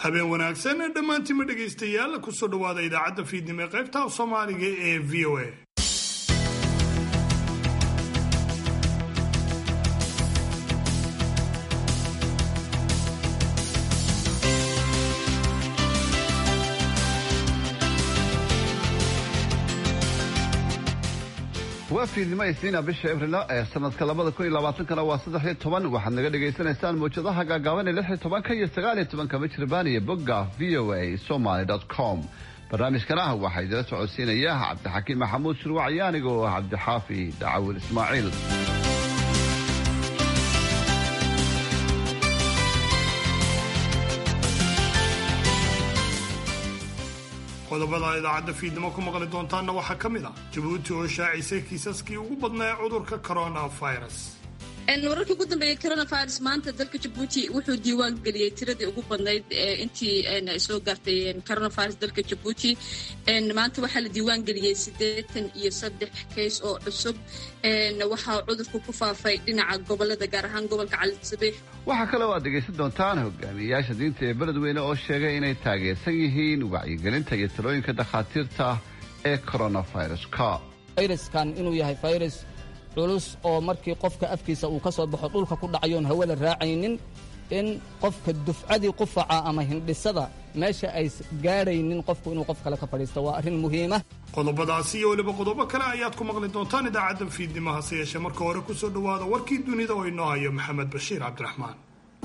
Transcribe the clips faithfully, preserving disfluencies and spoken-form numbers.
habeen wanaagsan dhammaantiin dhegaystayaal ku soo dhawaada idaacadda fiidnimo ee qaybta Soomaaliga ee V O A. waa fiidnimo isniina bisha Abriil ee sanadka labada kun iyo labaatanka waa saddex iyo toban waxaad naga dhageysanaysaan mowjadaha gaagaaban ee lix iyo toban iyo sagaal iyo toban mijirbaan iyo bogga v o a somali dot com. barnaamijkana waxaa idila socodsiinaya Cabdixakiim Maxamuud Shirwac aniga oo ah Cabdixaafi Daawud Ismaaciil. qodobada idaacadda fiidnimo ku maqli doontaana waxaa ka mid ah Jabuuti oo shaacisay kiisaskii ugu badnaa ee cudurka coronavirus. wararkii ugu dambeeyay coronavirus maanta dalka Jabuuti wuxuu diiwaan geliyay tiradii ugu badnayd intii ay soo gaartay coronavirus dalka Jabuuti. maanta waxaa la diiwaan geliyay siddeetan iyo saddex case oo cusub waxaa cudurku ku faafay dhinaca gobolada gaar ahaan gobolka Cali Sabiix. waxaa kale oo aad dhegaysan doontaan hogaamiyayaasha diinta ee beledweyne oo sheegay inay taageersan yihiin wacyigelinta iyo talooyinka dhakhaatiirta ee coronavirus-ka. fayraskan inuu yahay fayrus culus oo markii qofka afkiisa uu ka soo baxo dhulka ku dhacayoon hawada raacaynin in qofka dufcadii qufaca ama hindhisada meesha ay gaadhaynin qofku inuu qof kale ka fadhiisto waa arrin muhiima. qodobadaasi iyo weliba qodobo kale ayaad ku maqli doontaan idaacadda fiidnimaha se yeeshee marka hore ku soo dhawaada warkii dunida oo inoo hayo maxamed bashiir cabdiraxmaan.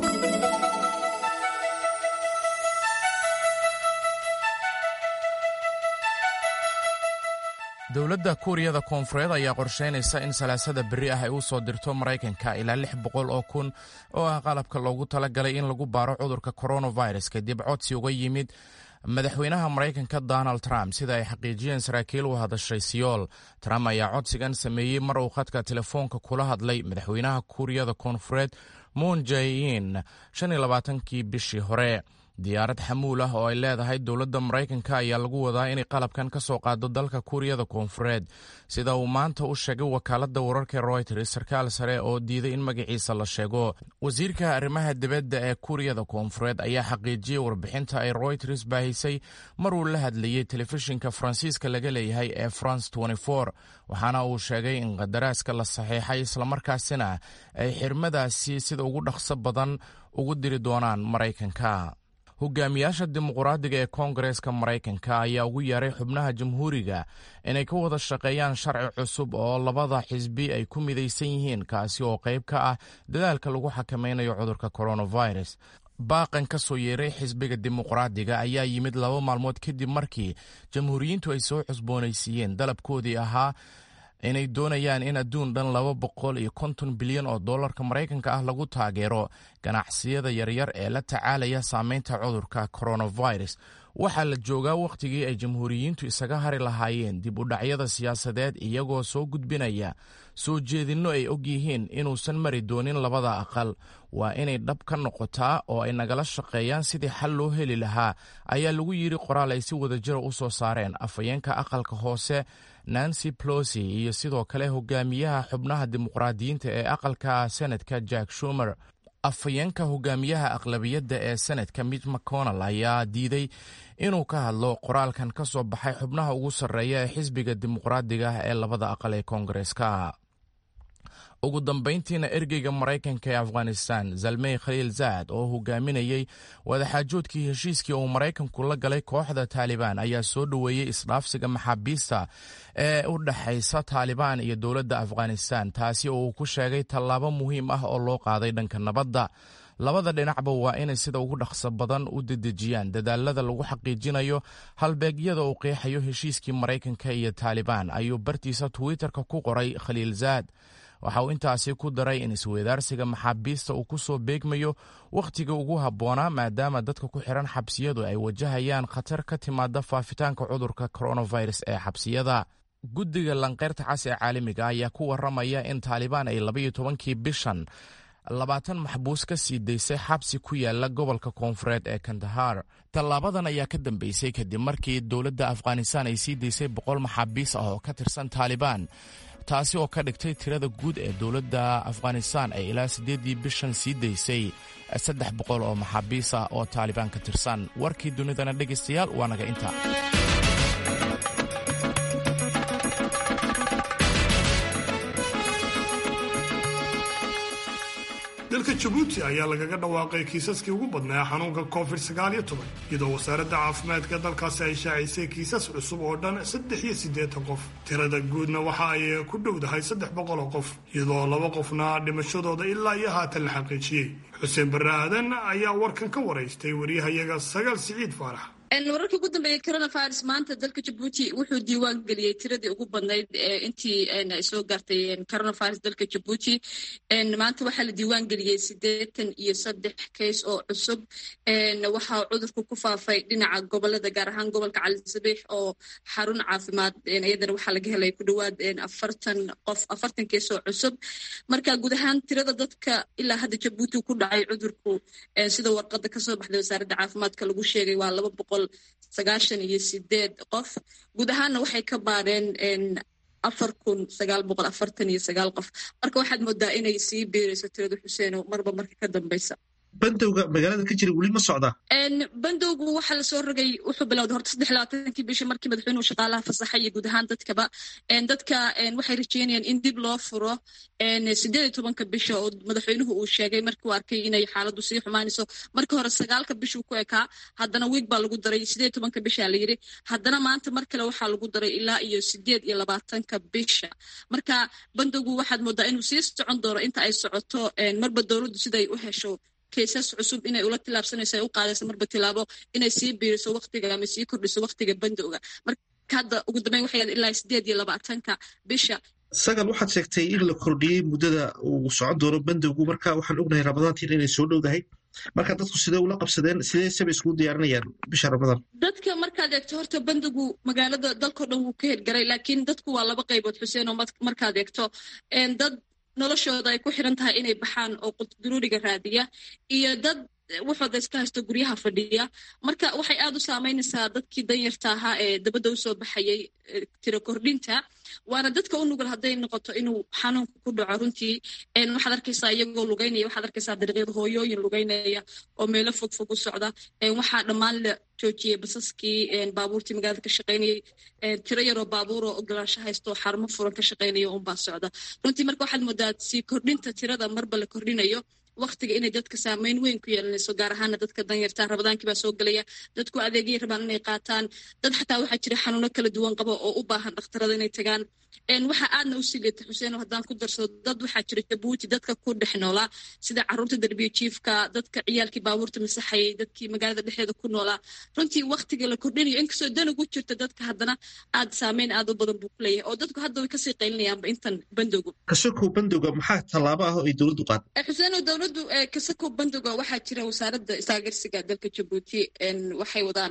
dowladda kuuriyada koonfureed ayaa qorsheynaysa in salaasada berri ah ay u soo dirto maraykanka ilaa lix boqol oo kun oo ah qalabka loogu talagalay in lagu baaro cudurka coronavirus kadib codsi uga yimid madaxweynaha maraykanka donald trump sida ay xaqiijiyeen saraakiil u hadashay siyool. trump ayaa codsigan sameeyey mar uu khadka telefoonka kula hadlay madaxweynaha kuuriyada koonfureed moon jae-in shan iyo labaatankii bishii hore. diyaarad xamuul ah oo ay leedahay dowladda maraykanka ayaa lagu wadaa inay qalabkan ka soo qaado dalka kuuriyada koonfureed sida uu maanta u sheegay wakaaladda wararka Reuters sarkaal sare oo diiday in magaciisa la sheego. wasiirka arrimaha dibadda ee kuuriyada koonfureed ayaa xaqiijiyey warbixinta ay Reuters baahisay mar uu la hadlayey telefishinka Faransiiska laga leeyahay ee France twenty-four waxaana uu sheegay in qadaraaska la saxiixay islamarkaasina ay xirmadaasi sida ugu dhaqso badan ugu diri doonaan maraykanka. hogaamiyaasha dimuqraadiga ee koongareeska maraykanka ayaa ugu yeeray xubnaha jamhuuriga inay ka wada shaqeeyaan sharci cusub oo labada xisbi ay ku midaysan yihiin kaasi oo qayb ka ah dadaalka lagu xakameynayo cudurka coronavirus. baaqan ka soo yeeray xisbiga dimuqraadiga ayaa yimid laba maalmood kadib markii jamhuuriyiintu ay soo cusboonaysiiyeen dalabkoodii ahaa inay doonayaan in adduun dhan laba boqol iyo konton bilyan oo dollarka maraykanka ah lagu taageero ganacsiyada yaryar ee la tacaalaya saameynta cudurka coronavirus. waxaa la joogaa wakhtigii ay jamhuuriyiintu isaga hari lahaayeen dib u dhacyada siyaasadeed iyagoo soo gudbinaya soo jeedinno ay og yihiin inuusan mari doonin labada aqal. waa inay dhab ka noqotaa oo ay nagala shaqeeyaan sidii xal loo heli lahaa ayaa lagu yidhi qoraal ay si wadajira u soo saareen afhayeenka aqalka hoose Nancy Pelosi iyo sidoo kale hogaamiyaha xubnaha dimuqraadiyiinta ee aqalka senadka Jack Schumer. afhayeenka hogaamiyaha aqlabiyadda ee senadka Mitch McConnell ayaa diiday inuu ka hadlo qoraalkan ka soo baxay xubnaha ugu sarreeya ee xisbiga dimuqraadiga ah ee labada aqal ee koongareeska. ugu dambayntiina ergeyga maraykanka ee afghanistan Zalmay Khalilzad oo hogaaminayay wadaxaajoodkii heshiiskii uu maraykanku la galay kooxda Taliban ayaa soo dhoweeyey isdhaafsiga maxaabiista ee u dhaxaysa Taliban iyo dowladda Afghanistan taasi oo uu ku sheegay tallaabo muhiim ah oo loo qaaday dhanka nabadda. labada dhinacba waa inay sida ugu dhaqso badan u dedejiyaan dadaalada lagu xaqiijinayo halbeegyada uu qeexayo heshiiskii maraykanka iyo Taliban ayuu bartiisa Twitterka ku qoray Khalilzad. waxa uu intaasi ku daray in isweydaarsiga maxaabiista uu ku soo beegmayo wakhtiga ugu habboonaa maadaama dadka ku xiran xabsiyadu ay wajahayaan khatar ka timaada faafitaanka cudurka coronavirus ee xabsiyada. guddiga lanqeyrta cas ee caalamiga ayaa ku waramaya in Taliban ay labaiyo tobankii bishan labaatan maxbuus ka sii daysay xabsi ku yaala gobolka koonfureed ee Kandahar. tallaabadan ayaa ka dambeysay kadib markii dowladda Afghanistan ay sii daysay boqol maxaabiis ah oo ka tirsan Taliban taasi oo ka dhigtay tirada guud ee dowladda afghanistan ay ilaa siddeeddii bishan sii daysay saddex boqol oo maxaabiis ah oo taalibaan ka tirsan. warkii dunidana dhegaystayaal waa naga inta. dalka jabuuti ayaa lagaga dhawaaqay kiisaskii ugu badnaa xanuunka covid sagaal iyo toban iyadoo wasaaradda caafimaadka dalkaasi ay shaacisay kiisas cusub oo dhan saddex iyo siddeetan qof. tirada guudna waxa ay ku dhowdahay saddex boqol oo qof iyadoo laba qofna dhimashadooda ilaa iyo haatan la xaqiijiyey. xuseen barre aadan ayaa warkan ka waraystay waryahayaga Sagaal Siciid Faarax. wararka ugu dambeeyay coronavirus maanta dalka Jabuuti wuxuu diiwaan geliyay tiradii ugu badnayd intii ay soo gaartay coronavirus dalka Jabuuti. maanta waxaa la diiwaan geliyay siddeetan iyo saddex case oo cusub. waxaa cudurku ku faafay dhinaca gobolada gaar ahaan gobolka Cali Sabiix oo xarun caafimaad iyadana waxaa laga helay ku dhawaad afartan qof afartan case oo cusub. marka guud ahaan tirada dadka ilaa hadda Jabuuti ku dhacay cudurku sida warqada ka soo baxday wasaaradda caafimaadka lagu sheegay waa laba boqol sagaashan iyo sideed qof. guud ahaanna waxay ka baareen afar kun sagaal boqol afartan iyo sagaal qof. marka waxaad moodaa inay sii biirayso tirada xuseeno marba marka ka dambaysa. bandowga magaalada ka jira weli ma socdaa? bandowgu waxaa lasoo rogay wuxuu bilowday horta saddex labaatankii bishii markii madaxweynuhu shaqaalaha fasaxay iyo guud ahaan dadkaba dadka waxay rajeynayaan in dib loo furo sideed iyo tobanka bisha oo madaxweynuhu uu sheegay markii uu arkay inay xaaladdu sii xumaanayso. markii hore sagaalka bishuu ku ekaa, haddana wiig baa lagu daray sideed iyo tobanka bisha la yidhi, haddana maanta mar kale waxaa lagu daray ilaa iyo sideed iyo labaatanka bisha. marka bandowgu waxaad moodaa inuu sii socon doono inta ay socoto marba dowladdu siday u hesho kaysas cusub inay ula tilaabsanayso ay u qaadayso marba tilaabo inay sii biiriso waqtiga ama sii kordhiso waqtiga bandowga. marka hadda ugu dambeyn waxay ilaa sideed iyo labaatanka bisha. Sagal, waxaad sheegtay in la kordhiyey muddada uu socon doono bandowgu, marka waxaan ognahay ramadaantiin inay soo dhowdahay. marka dadku sidee ula qabsadeen, sidee sabay iskugu diyaarinayaan bisha ramadaan? dadka markaad eegto horta bandowgu magaalada dalkao dhan wuu ka hirgaray, laakiin dadku waa laba qaybood xuseen oo markaad eegto dad noloshooda ay ku xiran tahay inay baxaan oo qudduruuriga raadiya iyo dad waxooda iska haysto guryaha fadhiya. marka waxay aad u saamaynaysaa dadkii danyarta ahaa ee dabadda usoo baxayay tiro kordhinta, waana dadka u nugul hadday noqoto inuu xanuunka ku dhaco. runtii waxaad arkaysaa iyagoo lugaynaya, waxaad arkaysaa dariiqyada hooyooyin lugaynaya oo meelo fog fog u socda. waxaa dhammaan la joojiyey basaskii baabuurtii magaalada ka shaqaynayay. tiro yaroo baabuuroo ogolaansho haysto xarumo furan ka shaqaynaya unbaa socda. runtii marka waxaad moodaa sii kordhinta tirada marba la kordhinayo waqtiga inay dadka saamayn weyn ku yeelanayso, gaar ahaana dadka danyarta. rabadaankii baa soo gelaya, dadku adeegyay rabaan inay qaataan, dad xataa waxaa jira xanuuno kala duwan qabo oo u baahan dhakhtarada inay tagaan. waxaa aadna u sii leeta xuseen haddaan ku darsado, dad waxaa jira Jabuuti dadka ku dhex noolaa sida caruurta darbiya jiifka, dadka ciyaalkii baabuurta masaxayay, dadkii magaalada dhexdeeda ku noolaa. runtii waqtiga la kordhinayo inkastoo dan ugu jirta dadka, haddana aad saameyn aad u badan buu ku leeyahay oo dadku hadda way kasii qaylinayaanba intan bandowga. kasokow bandowga maxaa tallaabo ah oo ay dowladdu qaaday? xuseen dowladdu kasokow bandowga waxaa jira wasaaradda isaagarsiga dalka Jabuuti waxay wadaan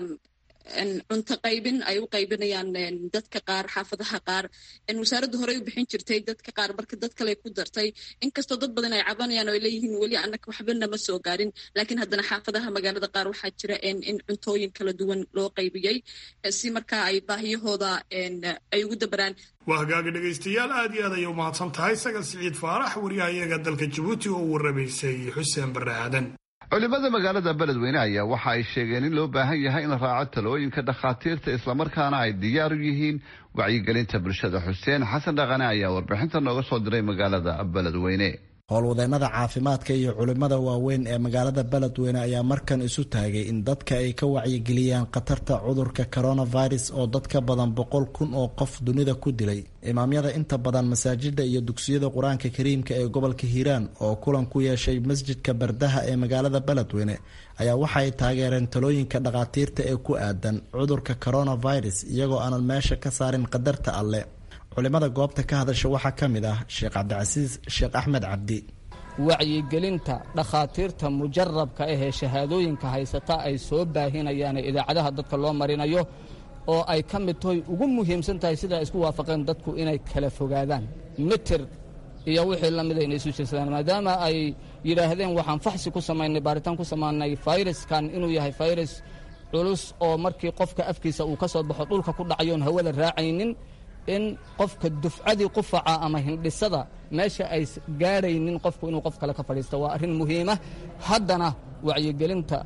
cunto qaybin ay u qaybinayaan dadka qaar xaafadaha qaar. wasaaraddu horey u bixin jirtay dadka qaar, marka dad kale ku dartay, inkastoo dad badan ay cabanayaan oo ay leeyihiin weli annaga waxbana ma soo gaarin, laakiin haddana xaafadaha magaalada qaar waxaa jira in cuntooyin kala duwan loo qaybiyey si markaa ay baahiyahooda ay ugu dabaraan. waa hagaaga dhegaystayaal, aad iyo aad ayay u mahadsan tahay Sagal Siciid Faarax, wariyahayaga dalka Jabuuti oo u warramaysay Xuseen Barre Aadan. culimada magaalada beledweyne ayaa waxa ay sheegeen in loo baahan yahay in la raaco talooyinka dhakhaatiirta islamarkaana ay diyaar u yihiin wacyigelinta bulshada. xuseen xasan dhaqane ayaa warbixinta nooga soo diray magaalada beledweyne. howlwadeennada caafimaadka iyo culimmada waaweyn ee magaalada beledweyne ayaa markan isu taagay in dadka ay ka wacyigeliyaan khatarta cudurka coronavirus oo dad ka badan boqol kun oo qof dunida ku dilay. imaamyada inta badan masaajida iyo dugsiyada qur-aanka kariimka ee gobolka hiiraan oo kulan ku yeeshay masjidka bardaha ee magaalada beledweyne ayaa waxa ay taageereen talooyinka dhakhaatiirta ee ku aadan cudurka coronavirus iyagoo aanan meesha ka saarin qadarta alle. culimada goobta ka hadasha waxaa ka mid ah sheekh cabdicasiis sheekh axmed cabdi. wacyigelinta dhakhaatiirta mujarabka ahee shahaadooyinka haysata ay soo baahinayaan idaacadaha dadka loo marinayo oo ay ka mid tahay ugu muhiimsan tahay sidaa isku waafaqeen dadku inay kala fogaadaan mitir iyo wixii lamid ayna isu jirsadaan, maadaama ay yidhaahdeen waxaan faxsi ku samaynay baaritaan ku samaynay fayraskan inuu yahay fayrus culus oo markii qofka afkiisa uu ka soo baxo dhulka ku dhacayoon hawada raacaynin in qofka dufcadii qufaca ama hindhisada meesha ay gaadhaynin qofku inuu qof kale ka fadhiisto waa arrin muhiima. haddana wacyigelinta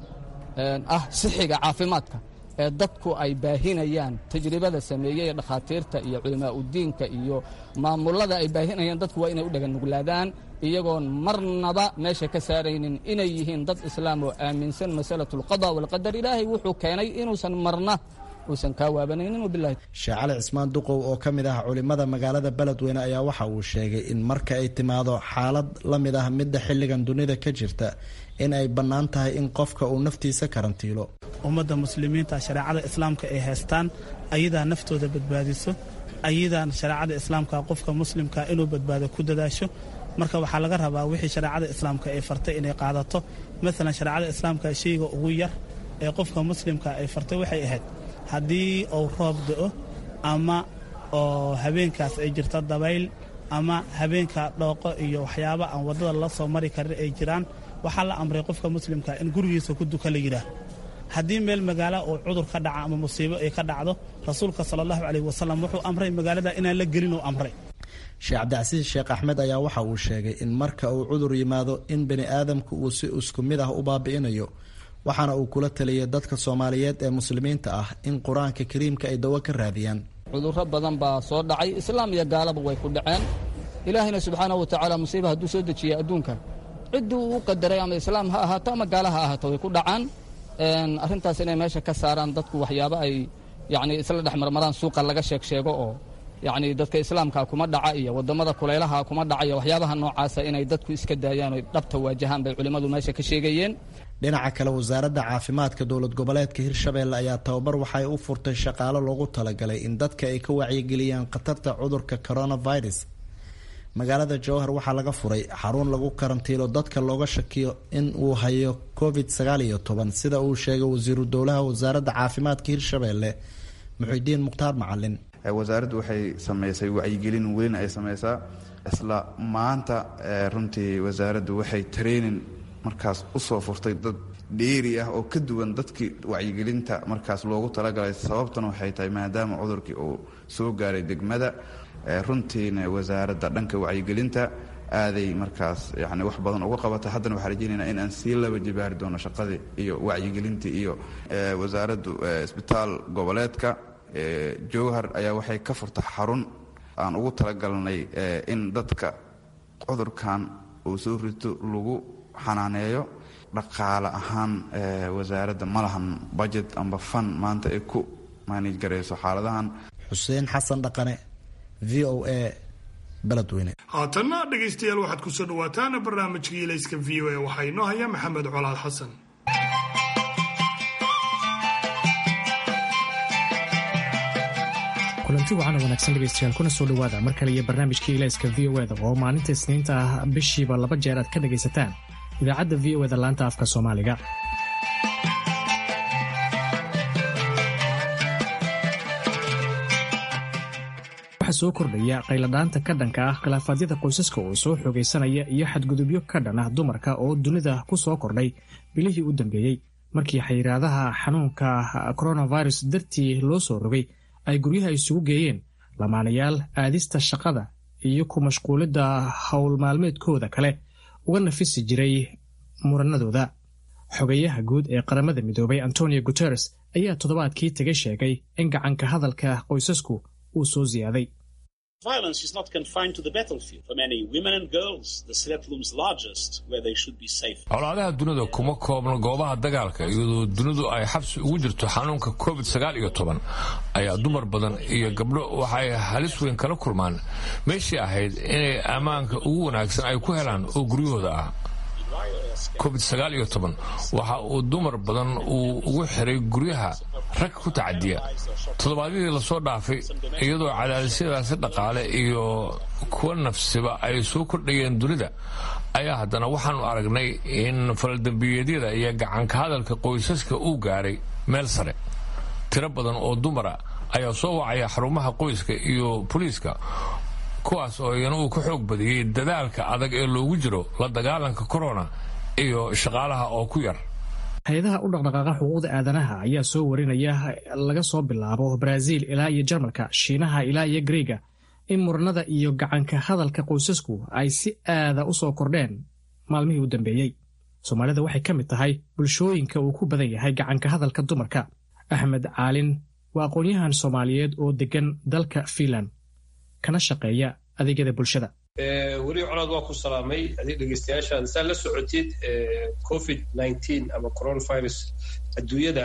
ah sixiga caafimaadka ee dadku ay baahinayaan tajribada sameeyey ee dhakhaatiirta iyo culamaa udiinka iyo maamulada ay baahinayaan dadku waa inay u dhaganuglaadaan iyagoon marnaba meesha ka saaraynin inay yihiin dad islaam oo aaminsan masalatulqada walqadar. ilaahay wuxuu keenay inuusan marna uusan kaa waabanaynin. wabilahi sheekh cali cismaan duqow oo ka mid ah culimmada magaalada beledweyne ayaa waxa uu sheegay in marka ay timaado xaalad la mid ah midda xilligan dunida ka jirta in ay bannaan tahay in qofka uu naftiisa karantiilo. ummadda muslimiinta shareecada islaamka ay haystaan ayadaa naftooda badbaadiso, ayadaa shareecada islaamka qofka muslimka inuu badbaado ku dadaasho. marka waxaa laga rabaa wixii shareecada islaamka ay fartay inay qaadato. maalan shareecada islaamka shayga ugu yar ee qofka muslimka ay fartay waxay ahayd haddii uu roob da'o ama oo habeenkaas ay jirto dabayl ama habeenka dhooqo iyo waxyaabo aan waddada la soo mari karin ay jiraan, waxaa la amray qofka muslimka in gurigiisa ku duka la yidhaah. haddii meel magaalo oo cudur ka dhaca ama musiibo ay ka dhacdo, rasuulka sala allahu calayhi wasalam wuxuu amray magaalada inaan la gelin uu amray. sheekh cabdicasiis sheekh axmed ayaa waxa uu sheegay in marka uu cudur yimaado in bani aadamku uu si isku mid ah u baabi'inayo, waxaana uu kula taliyay dadka soomaaliyeed ee muslimiinta ah in qur-aanka kariimka ay dawo ka raadiyaan. cudurro badan baa soo dhacay, islaam iyo gaalaba way ku dhaceen. ilaahayna subxaanahu wa tacaala musiiba hadduu soo dejiyey adduunka ciddii uu u qadaray ama islaam ha ahaato ama gaala ha ahaato way ku dhacaan. arrintaas inay meesha ka saaraan dadku waxyaabo ay yacni isla dhex marmaraan suuqa laga sheeg sheego oo yacni dadka islaamka kuma dhaca iyo waddamada kulaylaha kuma dhaca iyo waxyaabaha noocaasa inay dadku iska daayaan oy dhabta waajahaan bay culimmadu meesha ka sheegayeen. dhinaca kale wasaaradda caafimaadka dowlad goboleedka hirshabeelle ayaa tababar waxay u furtay shaqaalo loogu talagalay in dadka ay ka wacyigeliyaan khatarta cudurka coronavirus. magaalada jowhar waxaa laga furay xarun lagu karantiilo dadka looga shakiyo in uu hayo covid sagaal iyo toban sida uu sheegay wasiiru dowlaha wasaaradda caafimaadka hirshabeelle muxidiin mukhtaar macalin. wasaaraddu waxay samaysay wacyigelin weyn ay samaysaa isla maanta. runtii wasaaraddu waxay training markaas usoo furtay dad dheeri ah oo ka duwan dadkii wacyigelinta markaas loogu talagalay. sababtan waxay tahay maadaama cudurkii uu soo gaaray degmada, runtiina wasaaradda dhanka wacyigelinta aaday markaas yani wax badan uga qabata. haddana waxaa rajeynaynaa in aan sii laba jibaari doono shaqadii iyo wacyigelintii. iyo wasaaraddu isbitaal goboleedka jowhar ayaa waxay ka furta xarun aan ugu talagalnay in dadka cudurkan uu soo rito lagu xanaaneeyo. dhaqaale ahaan wasaaradda ma lahan budget amba fan maanta ay ku maanij garayso xaaladahan. xuseen xasan dhaqane, v o a, beledweyne. haatanna dhegaystayaal waxaad kusoo dhawaataan barnaamijkii ilayska v o a waxaa inoo haya maxamed colaad xasan. kulanti wacan oo wanaagsan dhegaystayaal kuna soo dhawaada mar kale iyo barnaamijkii ilayska v o eda oo maalinta isniinta ah bishiiba laba jeer aad ka dhagaysataan idaacadda v o eda laanta afka soomaaliga. waxaa soo kordhaya qayladhaanta ka dhanka ah khilaafaadyada qoysaska oo soo xoogaysanaya iyo xadgudubyo ka dhan ah dumarka oo dunida ku soo kordhay bilihii u dambeeyey markii xayiraadaha xanuunka coronavirus dartii loo soo rogay ay guryaha isugu geeyeen lamaanayaal aadista shaqada iyo ku mashquulidda howl maalmeedkooda kale uga nafisi jiray muranadooda. xogayaha guud ee qaramada midoobay antonio guteres ayaa toddobaadkii taga sheegay in gacanka hadalka qoysasku uu soo siyaaday. Violence is not confined to the battlefield. For many women and girls, the threat looms largest where they should be safe. Colaadaha dunida kuma koobno goobaha dagaalka, iyadoo dunidu ay xabsi ugu jirto xanuunka covid sagaal iyo toban ayaa dumar badan iyo gabdho waxay halis weyn kala kulmaan meeshii ahayd inay ammaanka ugu wanaagsan ay ku helaan oo guryahooda ah. covid sagaal iyo toban waxa uu dumar badan uu ugu xiray guryaha rag ku tacadiya. toddobaadyadii lasoo dhaafay iyadoo cadaadisyadaasi dhaqaale iyo kuwa nafsiba ay soo kordhayeen dunida ayaa haddana waxaanu aragnay in faldambiyeedyada iyo gacanka hadalka qoysaska uu gaaray meel sare. tiro badan oo dumara ayaa soo wacaya xarumaha qoyska iyo booliiska, kuwaas oo iyana uu ka xoog badiyey dadaalka adag ee loogu jiro la dagaalanka corona iyo shaqaalaha oo ku yar. hay-adaha u dhaqdhaqaaqa xuquuqda aadanaha ayaa soo warinaya laga soo bilaabo Brazil ilaa iyo Jarmalka, Shiinaha ilaa iyo Greega in muranada iyo gacanka hadalka qoysasku ay si aada u soo kordheen maalmihii u dambeeyey. Soomaalida waxay ka mid tahay bulshooyinka uu ku badan yahay gacanka hadalka dumarka. Axmed Caalin waa aqoon-yahan Soomaaliyeed oo degan dalka Finland kana shaqeeya adeegyada bulshada. weli colaad waa ku salaamay adii dhegeystayaashaan saa la socotid covid nineteen ama coronavirus adduunyada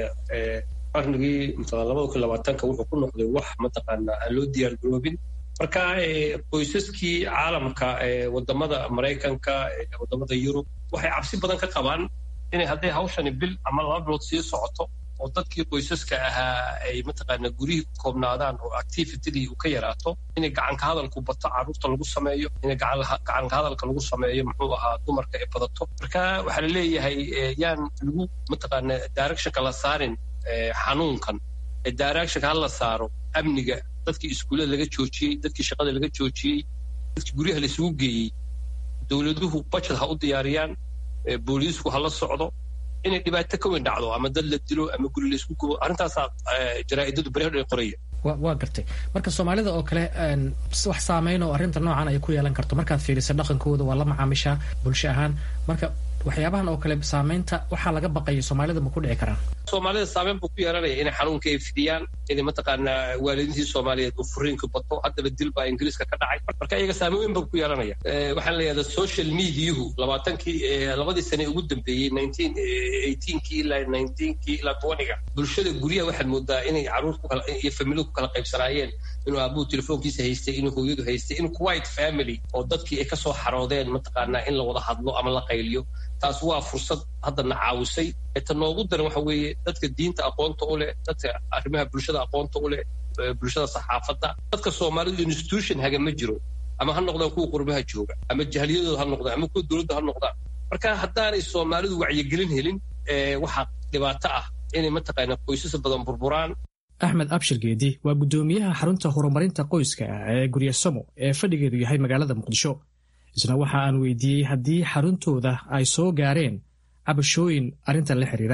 qarnigii labada kun iyo labaatanka wuxuu ku noqday wax mataqaanaa aan loo diyaar garoobin. marka qoysaskii caalamka wadamada Maraykanka wadamada Yurub waxay cabsi badan ka qabaan inay hadday hawshani bil ama laba bilood sii socoto oo dadkii qoysaska ahaa ay mataqaanaa gurihii ku koobnaadaan oo activitydii uu ka yaraato inay gacanka hadalku bato carruurta lagu sameeyo inay gacanka hadalka lagu sameeyo muxuu ahaa dumarka ay badato. marka waxaa la leeyahay yaan lagu mataqaanaa directionka la saarin xanuunkan ee directionka ha la saaro amniga dadkii iskuullada laga joojiyey dadkii shaqada laga joojiyey dadkii guryaha la isugu geeyey dowladuhu budget ha u diyaariyaan booliisku ha la socdo inay dhibaato ka weyn dhacdo ama dad la dilo ama guri la isku gubo arrintaasaa jaraa'idadu barihodh ay qoraya. waa gartay marka Soomaalida oo kale wax saameyn oo arrinta noocan ay ku yeelan karto markaad fiiriso dhaqankooda waa la macaamisha bulsho ahaan marka waxyaabahan oo kale saameynta waxaa laga baqaya Soomaalida ma ku dhici karaan? Soomaalida saameyn buu ku yeelanaya inay xanuunka ay fidiyaan inay mataqaanaa waalidiintii Soomaaliyeed uu furiinka bato haddaba dil baa Ingiriiska ka dhacay marka iyaga saameyn buu ku yeelanaya. waxaan leeyahay social mediahu labaatankii labadii sane ugu dambeeyey nineteen eighteenkii ilaa nineteenkii ilaa twentyga bulshada guryaha waxaad moodaa inay carruurtu iyo familiyadu ku kala qaybsanaayeen inuu aabuhu telefoonkiisa haystay inuu hooyadu haystay inuu quiet family oo dadkii ay ka soo xaroodeen mataqaanaa in la wada hadlo ama la qayliyo. taas waa fursad haddana caawisay ta noogu daran waxa weeye dadka diinta aqoonta u leh dadka arrimaha bulshada aqoonta u leh bulshada saxaafadda dadka Soomaalidu institution haga ma jiro ama ha noqdaan kuwa qurbaha jooga ama jahliyadooda ha noqdaan ama kuwa dowladda ha noqdaan. marka haddaanay Soomaalidu wacyigelin helin waxaa dhibaato ah inay mataqaanaa qoysas badan burburaan. Axmed Abshir Geedi waa guddoomiyaha xarunta horumarinta qoyska ee Guryasomo ee fadhigeedu yahay magaalada Muqdisho. isna waxa aan weydiiyey haddii xaruntooda ay soo gaareen cabashooyin arrintan la xiriira.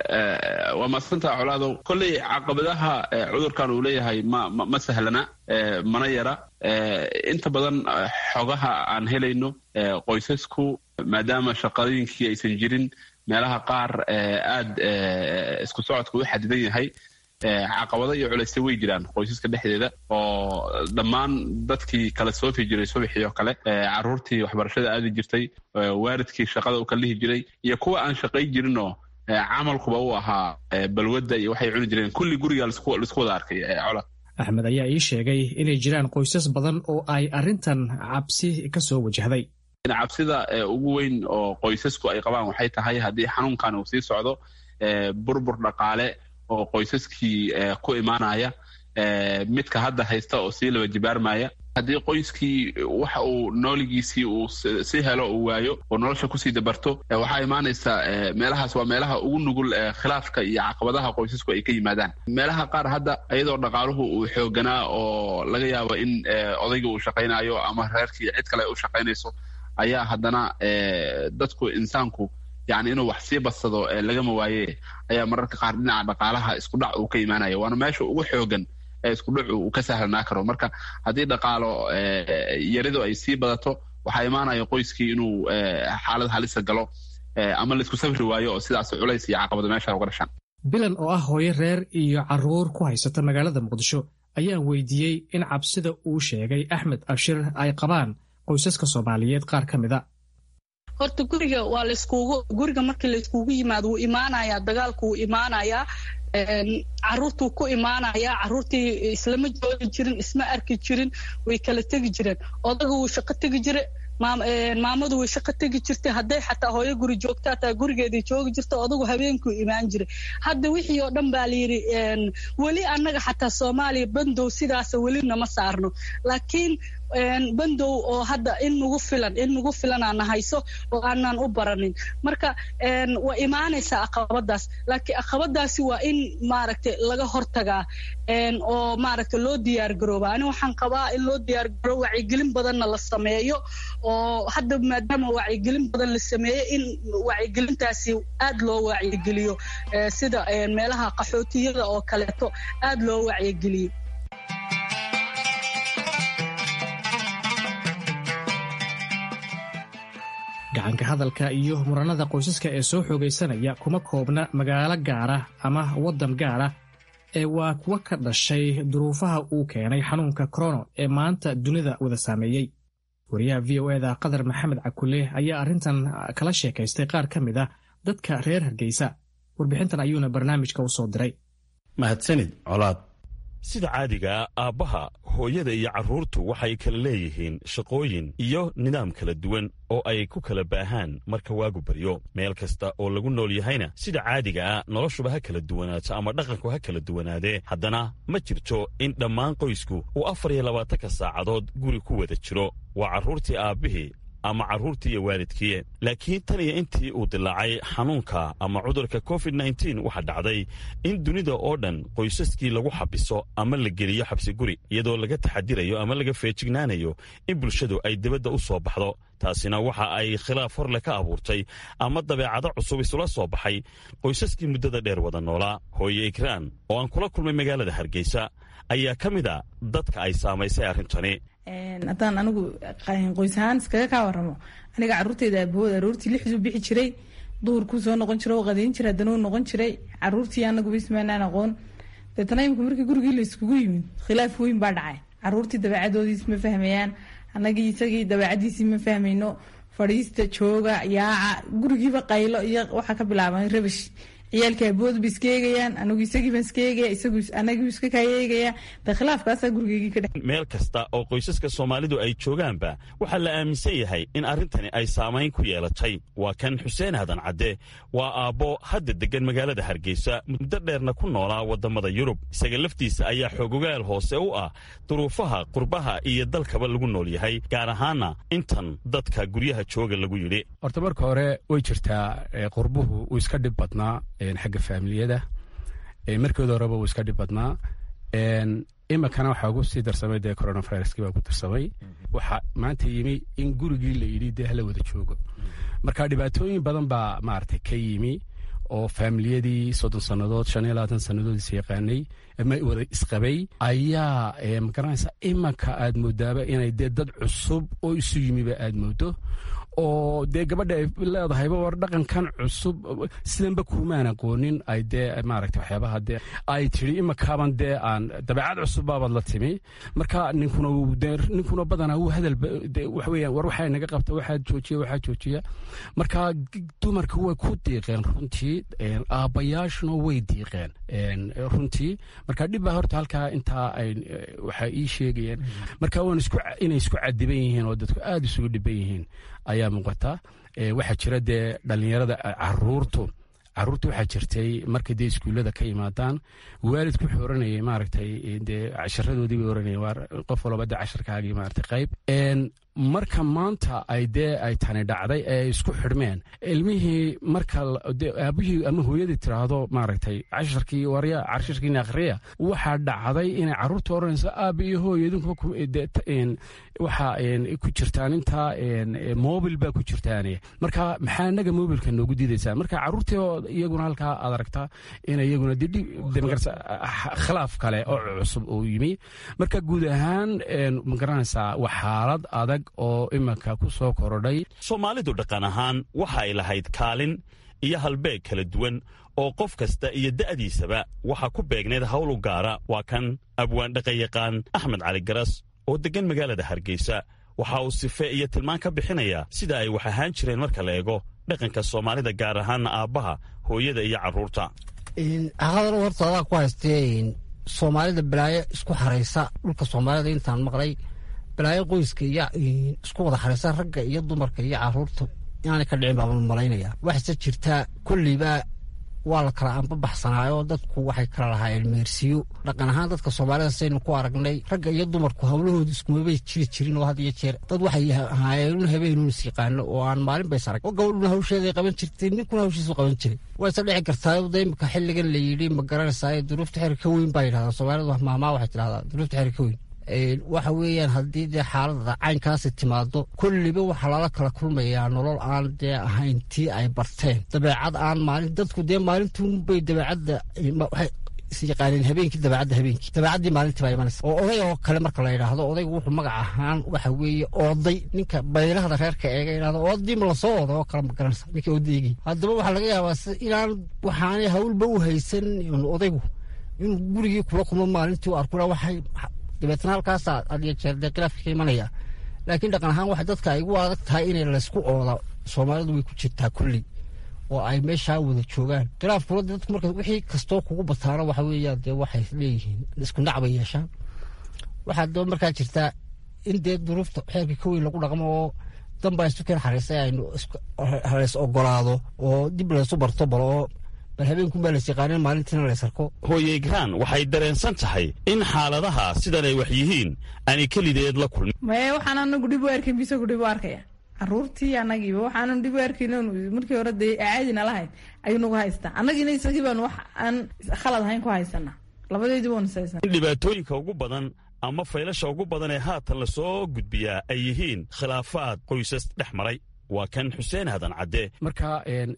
waa maasanta colaado kolley caqabadaha cudurkan uu leeyahay ma ma sahlana mana yara inta badan xogaha aan helayno qoysasku maadaama shaqooyinkii aysan jirin meelaha qaar aad isku socodku u xadidan yahay caqabado iyo culaysyo way jiraan qoysaska dhexdeeda oo dhammaan dadkii kala soofi jiray subaxii oo kale carruurtii waxbarashada aadi jirtay waalidkii shaqada u kalihi jiray iyo kuwa aan shaqay jirinoo camalkuba u ahaa balwadda iyo waxay cuni jireen kulli guriga laisku wada arkay cola. Axmed ayaa ii sheegay inay jiraan qoysas badan oo ay arrintan cabsi ka soo wajahday. cabsida ugu weyn oo qoysasku ay qabaan waxay tahay haddii xanuunkan uu sii socdo burbur dhaqaale oo qoysaskii ku imaanaya midka hadda haysta oo sii laba jibaarmaya haddii qoyskii waxa uu nooligiisii uu si helo uu waayo oo nolosha kusii dabarto waxaa imaanaysa meelahaas waa meelaha ugu nugul khilaafka iyo caqabadaha qoysasku ay ka yimaadaan. meelaha qaar hadda iyadoo dhaqaaluhu uu xooganaa oo laga yaabo in odayga uu shaqaynayo ama reerkii cid kale u shaqaynayso ayaa haddana dadku insaanku yani inuu wax sii badsado lagama waaye ayaa mararka qaar dhinaca dhaqaalaha isku dhac uu ka imaanaya waana meesha ugu xoogan ee isku dhacu uu ka sahlanaa karo. marka haddii dhaqaalo yaridu ay sii badato waxaa imaanaya qoyskii inuu xaalad halisa galo ama laisku safri waayo oo sidaas culays iyo caqabado meesha uga dhashaan. bilan oo ah hooyo reer iyo carruur ku haysata magaalada Muqdisho ayaan weydiiyey in cabsida uu sheegay Axmed Abshir ay qabaan qoysaska Soomaaliyeed qaar ka mid a. horta guriga waa la iskugu guriga markii la iskugu yimaado wuu imaanayaa dagaalku wuu imaanayaa carruurtuu ku imaanayaa carruurtii islama joogi jirin isma arki jirin way kala tegi jireen odaga wuu shaqo tegi jire maamadu way shaqo tegi jirtay hadday xataa hooyo guri joogta hataa gurigeedii joogi jirta odagu habeenkuu imaan jiray. hadda wixii oo dhan baa layidhi weli annaga xataa Soomaaliya bandow sidaasa weli nama saarno laakiin bandow oo hadda in nagu filan in nagu filan aan hayso oo aanan u baranin marka waa imaanaysaa caqabadaas laakiin caqabadaasi waa in maaragtay laga hortagaa oo maaragtay loo diyaar garooba ani waxaan qabaa in loo diyaar garoobo wacyigelin badanna la sameeyo oo hadda maadaama wacyigelin badan la sameeyo in wacyigelintaasi aad loo wacyigeliyo sida meelaha qaxootiyada oo kaleeto aad loo wacyigeliyo gacanka hadalka iyo muranada qoysaska ee soo xoogaysanaya kuma koobna magaalo gaara ama waddan gaara ee waa kuwa ka dhashay duruufaha uu keenay xanuunka korona ee maanta dunida wada saameeyey wariyaha v o eda qadar maxamed cakule ayaa arrintan kala sheekaystay qaar ka mid ah dadka reer Hargeysa warbixintan ayuuna barnaamijka u soo diray mahadsanid colaad sida caadiga aabbaha hooyada iyo carruurtu waxay kala leeyihiin shaqooyin iyo nidaam kala duwan oo ay ku kala baahaan marka waagu baryo meel kasta oo lagu nool yahayna sida caadiga ah noloshuba ha kala duwanaato ama dhaqanku ha kala duwanaadee haddana ma jirto in dhammaan qoysku uu afar iyo labaatanka saacadood guri ku wada jiro waa carruurtii aabbihii ama carruurtii iyo waalidkii laakiin tan iyo intii uu dilaacay xanuunka ama cudurka covid nneteen waxaa dhacday in dunida oo dhan qoysaskii lagu xabiso ama la geliyo xabsi guri iyadoo laga taxadirayo ama laga feejignaanayo in bulshadu ay dibadda u soo baxdo taasina waxa ay khilaaf horle ka abuurtay ama dabeecado cusub isula soo baxay qoysaskii muddada dheer wada noolaa hooye ikraan oo aan kula kulmay magaalada Hargeysa ayaa ka mid a dadka ay saamaysay arrintani haddaan anigu qoys ahaan iskaga kaa warramo aniga carruurteyda aabahood aroortii lixduu bixi jiray duhurkuu soo noqon jiray oo qadayn jiray haddana uu noqon jiray carruurtii anagu bismaanaan aqoon deetana imika markii gurigii la iskugu yimid khilaaf weyn baa dhacay carruurtii dabeecadoodiis ma fahmayaan annagii isagii dabeecadiisii ma fahmayno fadhiista jooga yaaca gurigiiba qaylo iyo waxaa ka bilaabay rabish ciyaalka abood ba iska eegayaan anigu isagii baan iska eegaya isagu anagu iska kaayeegaya da khilaafkaasaa gurigeygii ka dhex meel kasta oo qoysaska Soomaalidu ay joogaanba waxaa la aaminsan yahay in arrintani ay saamayn ku yeelatay waa kan Xuseen Hadan Cadde waa aabbo hadda degan magaalada Hargeysa muddo dheerna ku noolaa wadamada Yurub isaga laftiisa ayaa xoogogaal hoose u ah duruufaha qurbaha iyo dalkaba lagu nool yahay gaar ahaana intan dadka guryaha jooga lagu yidhi horta marka hore way jirtaa qurbuhu uu iska dhib badnaa xagga faamiliyada markooda horeba uu iska dhib badnaa iminkana waxaa ugu sii darsamay dee coronaviruskii baa ku darsamay waxaa maanta yimi in gurigii la yidhi dee hala wada joogo marka dhibaatooyin badan baa maaragtay ka yimi oo faamiliyadii soddon sannadood shan iyo labaatan sannadood is yaqaanay ama wada isqabay ayaa magaranaysa iminka aad moodaaba inay dee dad cusub oo isu yimiba aad moodo oo dee gabadha ay leedahayba war dhaqankan cusub sidanba kuumaan aqoonin ay dee maaragtay waxyaabaha dee ay tidhi imakaaban dee aan dabeecad cusub baabaad la timi marka ninkuna dee ninkuna badanaa wuu hadal wax weeyaan war waxaa naga qabta waxaa joojiya waxaa joojiya marka dumarka way ku diiqeen runtii aabbayaashuna way diiqeen runtii marka dhib baa horta halkaa intaa ay waxaa ii sheegayeen marka waan isku inay isku cadiban yihiin oo dadku aada isugu dhiban yihiin ayaa muuqata waxaa jira dee dhallinyarada caruurtu caruurta waxaa jirtay markay dee iskuullada ka yimaadaan waalidku wuxuu oranayay maaragtay dee casharadoodii bay oranayeen waa qof walba dee casharkaagii maaragtay qayb marka maanta ay dee ay tani dhacday ee ay isku xidhmeen ilmihii marka aabihii ama hooyadii tiraahdo maaragtay casharkii warya casharkiina akhriya waxaa dhacday inay carruurta oranayso aaba iyo hooyo idinkuba waxaa ku jirtaan intaa mobil baa ku jirtaan marka maxaa naga mobilka noogu diidaysaa marka carruurtii iyaguna halkaa aad aragtaa in iyaguna khilaaf kale oo cusub uu yimi marka guud ahaan magaranaysaa waa xaalad adag oo iminka ku soo korodhay Soomaalidu dhaqan ahaan waxa ay lahayd kaalin iyo halbeeg kala duwan oo qof kasta iyo da'diisaba waxa ku beegneed hawl u gaara waa kan abwaan dhaqayaqaan Axmed Cali Garas oo degan magaalada Hargeysa waxa uu sife iyo tilmaan ka bixinaya sida ay wax ahaan jireen marka la eego dhaqanka Soomaalida gaar ahaan aabbaha hooyada iyo carruurta in ahad wartada ku haysteen Soomaalida balaayo isku xareysa dhulka Soomaalida intaan maqlay balaayo qoyska iyo isku wada xareysa ragga iyo dumarka iyo carruurta inaanay ka dhicin baan malaynaya waxaa jirta kulliba waa la kala anbabaxsanaayo dadku waxay kala lahaayeen meersiyo dhaqan ahaan dadka soomaalida saynu ku aragnay ragga iyo dumarku hawlahooda iskumabay jiri jirin oo had iyo jeer dad waxay ahaayeen habeenuun is yaqaano oo aan maalin bays arag oo gabadhuna hawsheeday qaban jirtay ninkuna hawshiisu qaban jiray waa isa dhici kartaa daymka xilligan la yidhi ma garanaysaa duruufta xeer ka weyn baa yidhahdaa soomaalida wax maamaa waxay tidhahdaa duruufta xeer ka weyn waxa weeyaan haddii dee xaalada caynkaasi timaado kolliba waxaa lala kala kulmayaa nolol aan dee ahayn tii ay barteen dabeecad aan maalin dadku dee maalintuunbay dabeecadda waxay is yaqaaneen habeenkii dabeecadda habeenkii dabeecaddii maalintii baa imanaysa oo oday oo kale marka la yidhaahdo odaygu wuxuu magac ahaan waxa weeye ooday ninka baylahda reerka eega yidhahdo oodii ma lasoo oda oo kale ma garanaysa ninkii odaygii haddaba waxaa laga yaabaa si inaan waxaanay hawlba u haysan odaygu inuu gurigii kula kulmo maalintii u arkuna waxay dabeetna halkaasa adiyo jeer dee khilaafka ka imanaya laakiin dhaqan ahaan waxay dadka ay ugu adag tahay inay laysku ooda soomaalidu way ku jirtaa kulli oo ay meeshaa wada joogaan khilaafkuna dadku marka wixii kastoo kugu bataana waxa weeyaan dee waxay leeyihiin isku nacbay yeeshaan waxaa daba markaa jirtaa in dee duruufta xeerka ka weyn lagu dhaqmo oo danbaa isu keen xariisay aynu haleys ogolaado oo dib laysu barto bal oo bal habeenkunbaa las yaqaaneen maalintiina lays arko hooye igraan waxay dareensan tahay in xaaladaha sidan ay wax yihiin aanay kelideed la kulmin maye waxaan anagu dhib u arkayn bisagu dhib u arkaya caruurtii anagiiba waxaanan dhib u arkayn markii hore dee caadina lahayn ayuu nagu haystaa annagiina isagii baan wax aan khalad ahayn ku haysana labadeedii baanu saysan dhibaatooyinka ugu badan ama faylasha ugu badan ee haatan lasoo gudbiyaa ay yihiin khilaafaad qoysas dhex maray waa kan xuseen hadan cadde marka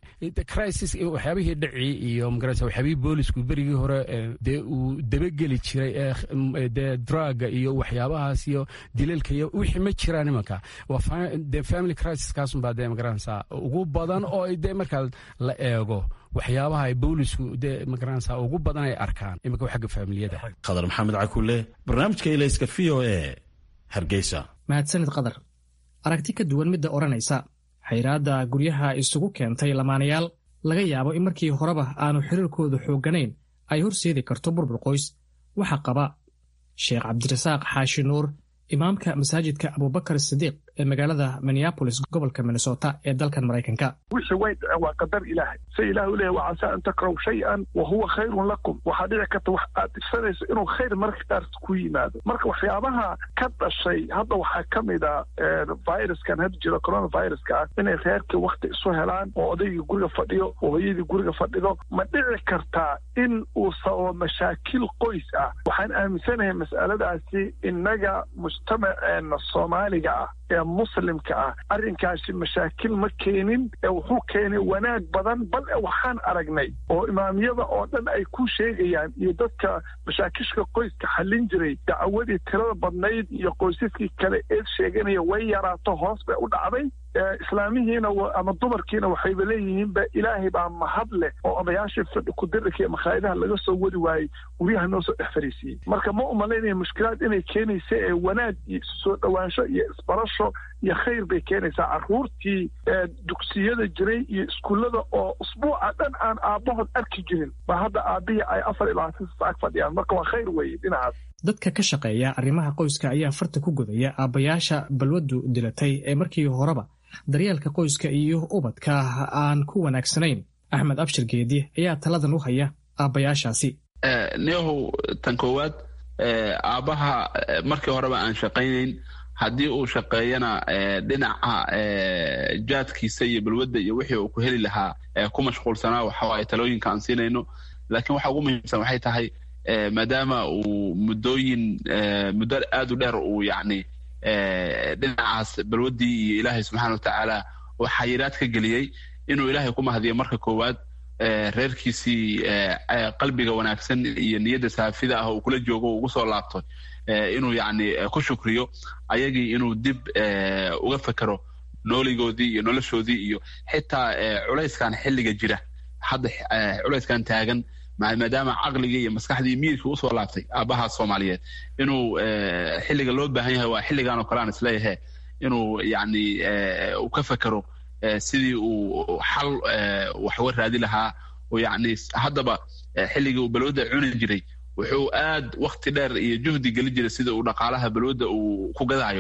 crisis waxyaabihii dhaci iyo magarasa waxyaabihii boolisku berigii hore dee uu dabageli jiray dee druga iyo waxyaabahaas iyo dilalka iyo wixii ma jiraan imanka waa dee family crisis kaasunbaa dee magaranaysa ugu badan oo dee markaa la eego waxyaabaha ay boolisku dee magaranaysa ugu badan ay arkaan imanka xagga faamiliyada qadar maxamed cakuule barnaamijka ilayska v o a hargeysa mahadsanid qadar aragti ka duwan midda odhanaysa xayraadda guryaha isugu keentay lamaanayaal laga yaabo in markii horeba aanu xiriirkoodu xoogganayn ay horseedi karto burbur qoys waxaa qaba sheekh cabdirasaaq xaashi nuur imaamka masaajidka abubakar sidiiq ee magaalada minneabolis gobolka minnesota ee dalkan maraykanka wixii way dhaceen waa qadar ilaahay se ilaahu leeyahy wacasaa an takrahu shay-an wa huwa khayrun lakum waxaa dhici karta wax aad dhibsanayso inuu khayr marka qaar ku yimaado marka waxyaabaha ka dhashay hadda waxaa ka mid a viruskan hadda jiro coronaviruska ah inay reerkii wakti isu helaan oo odaygii guriga fadhiyo oo hooyadii guriga fadhido ma dhici kartaa in uu sababo mashaakil qoys ah waxaan aaminsanahay mas'aladaasi innaga mujtamaceena soomaaliga ah ee muslimka ah arrinkaasi mashaakil ma keenin ee wuxuu keenay wanaag badan bal e waxaan aragnay oo imaamiyada oo dhan ay ku sheegayaan iyo dadka mashaakishka qoyska xallin jiray dacwadii tirada badnayd iyo qoysaskii kale eed sheeganaya way yaraato hoos bay u dhacday islaamihiina ama dumarkiina waxayba leeyihiinba ilaahay baa mahad leh oo odayaashii fadhi kudirarka iyo makhaayadaha laga soo wadi waayey guryaha noo soo dhex fariisiiyey marka ma umalaynaya mushkilaad inay keenaysa ee wanaag iyo soo dhowaansho iyo isbarasho iyo khayr bay keenaysaa carruurtii dugsiyada jiray iyo iskuullada oo usbuuca dhan aan aabbahood arki jirin baa hadda aabbihii ay afar iyo labaatan saac fadhiyaan marka waa khayr weeye dhinacaas dadka ka shaqeeya arrimaha qoyska ayaa farta ku gudaya aabbayaasha balwaddu dilatay ee markii horeba daryeelka qoyska iyo ubadka aan ku wanaagsanayn axmed abshir geedi ayaa taladan u haya aabbayaashaasi neehow tan koowaad aabbaha markii horeba aan shaqaynayn haddii uu shaqeeyana dhinaca jaadkiisa iyo balwadda iyo wixii uu ku heli lahaa ku mashquulsanaa waxawaaye talooyinka aan siinayno laakiin waxa ugu muhiimsan waxay tahay maadaama uu muddooyin muddo aad u dheer uu yacni dhinacaas balwaddii iyo ilaahay subxaana watacaala uu xayiraad ka geliyey inuu ilaahay ku mahadiyo marka koowaad reerkiisii qalbiga wanaagsan iyo niyadda saafida ah uu kula joogo ugu soo laabto inuu yacni ku shukriyo ayagii inuu dib uga fekero nooligoodii iyo noloshoodii iyo xitaa culayskan xilliga jira hadda culayskan taagan maadaama caqligii iyo maskaxdii miyirkii usoo laabtay aabbaha soomaaliyeed inuu xilliga loo baahan yahay waa xilligan oo kale aan isleeyahay inuu yacni uu ka fekero sidii uu xal wax uga raadi lahaa oo yacni haddaba xilligii uu balwadda cuni jiray wuxuu aad wakti dheer iyo juhdi geli jiray sida uu dhaqaalaha balwadda uu ku gadaayo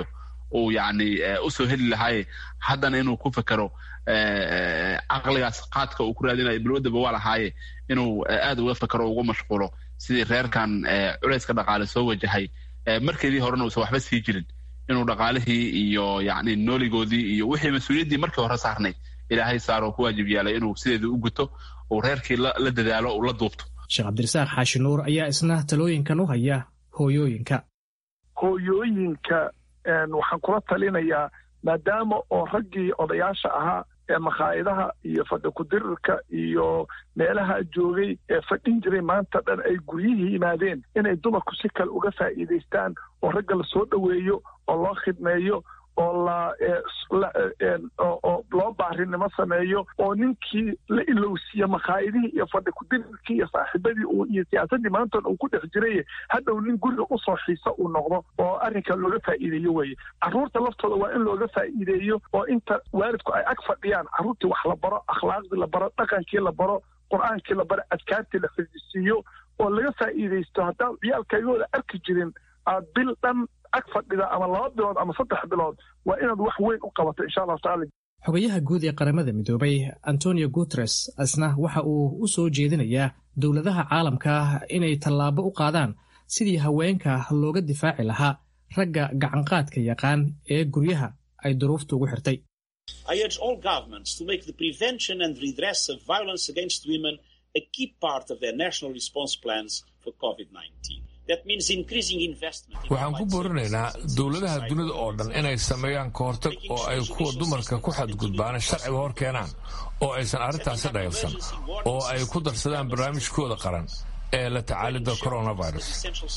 uu yani usoo heli lahaaye haddana inuu ku fekero caqligaas qaadka uu ku raadinayo balwadaba waa lahaaye inuu aad uga fekero uga mashquulo sidii reerkan culayska dhaqaale soo wajahay markeedii horena uusan waxba sii jirin inuu dhaqaalihii iyo yani nooligoodii iyo wixii mas-uuliyaddii markii hore saarnay ilaahay saaroo ku waajib yaalay inuu sideedii u guto uu reerkii la dadaalo uu la duubto sheekh cabdirasaaq xaashi nuur ayaa isna talooyinkan u haya hooyooyinka hooyooyinka waxaan kula talinayaa maadaama oo raggii odayaasha ahaa ee makhaayadaha iyo fadhi kudirirka iyo meelaha joogay ee fadhin jiray maanta dhan ay guryihii yimaadeen inay dumarku si kale uga faa'iidaystaan oo ragga la soo dhoweeyo oo loo khidmeeyo oo la oo loo baarinimo sameeyo oo ninkii la ilowsiiye makhaayadihii iyo fadhi kudirirkii iyo saaxiibadii iyo siyaasaddii maanta uu ku dhex jiray hadhow nin guriga usoo xiisa uu noqdo oo arrinka looga faa'iideeyo weye carruurta laftooda waa in looga faa'iideeyo oo inta waalidku ay ag fadhiyaan carruurtii wax la baro akhlaaqdii la baro dhaqankii la baro qur-aankii la baro adkaartii la fajisiiyo oo laga faa'iidaysto haddaan ciyaalkaygooda arki jirin aad bil dhan ag fadhida ama laba bilood ama saddex bilood waa inaad wax weyn u qabato insha allahu taala xogayaha guud ee qaramada midoobay antonio guteres asna waxa uu u soo jeedinayaa dowladaha caalamka inay tallaabo u qaadaan sidii haweenka looga difaaci lahaa ragga gacanqaadka yaqaan ee guryaha ay duruufta ugu xirtay I urge all governments to make the prevention and redress of violence against women a key part of their national response plans for covid nineteen. waxaan ku boorinaynaa dowladaha dunida oo dhan inay sameeyaan kahortag oo ay kuwa dumarka ku xadgudbaana sharciga hor keenaan oo aysan arrintaasi dhayalsan oo ay ku darsadaan barnaamijkooda qaran ee la tacaalida coronavirus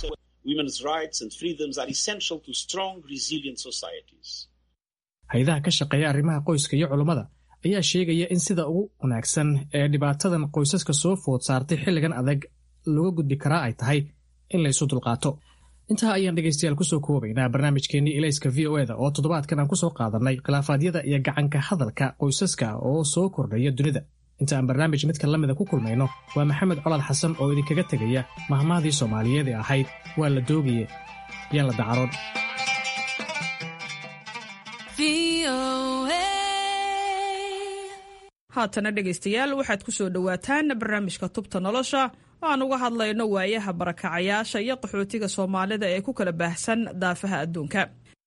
hay-adaha ka shaqeeya arrimaha qoyska iyo culummada ayaa sheegaya in sida ugu wanaagsan ee dhibaatadan qoysaska soo food saartay xilligan adag looga gudbi karaa ay tahay in laysu dulqaato intaa ayaan dhegaystayaal kusoo koobaynaa barnaamijkeennii ilayska v o eda oo toddobaadkan aan kusoo qaadannay khilaafaadyada iyo gacanka hadalka qoysaska oo soo kordhaya dunida inta aan barnaamij midka la mida ku kulmayno waa maxamed colaad xasan oo idinkaga tegaya mahmahdii soomaaliyeed ee ahayd waa la doogaye yaan la dacaroon haatana dhegaystayaal waxaad ku soo dhowaataan barnaamijka tubta nolosha aan uga hadlayno waayaha barakacayaasha iyo qaxootiga soomaalida ee ku kala baahsan daafaha adduunka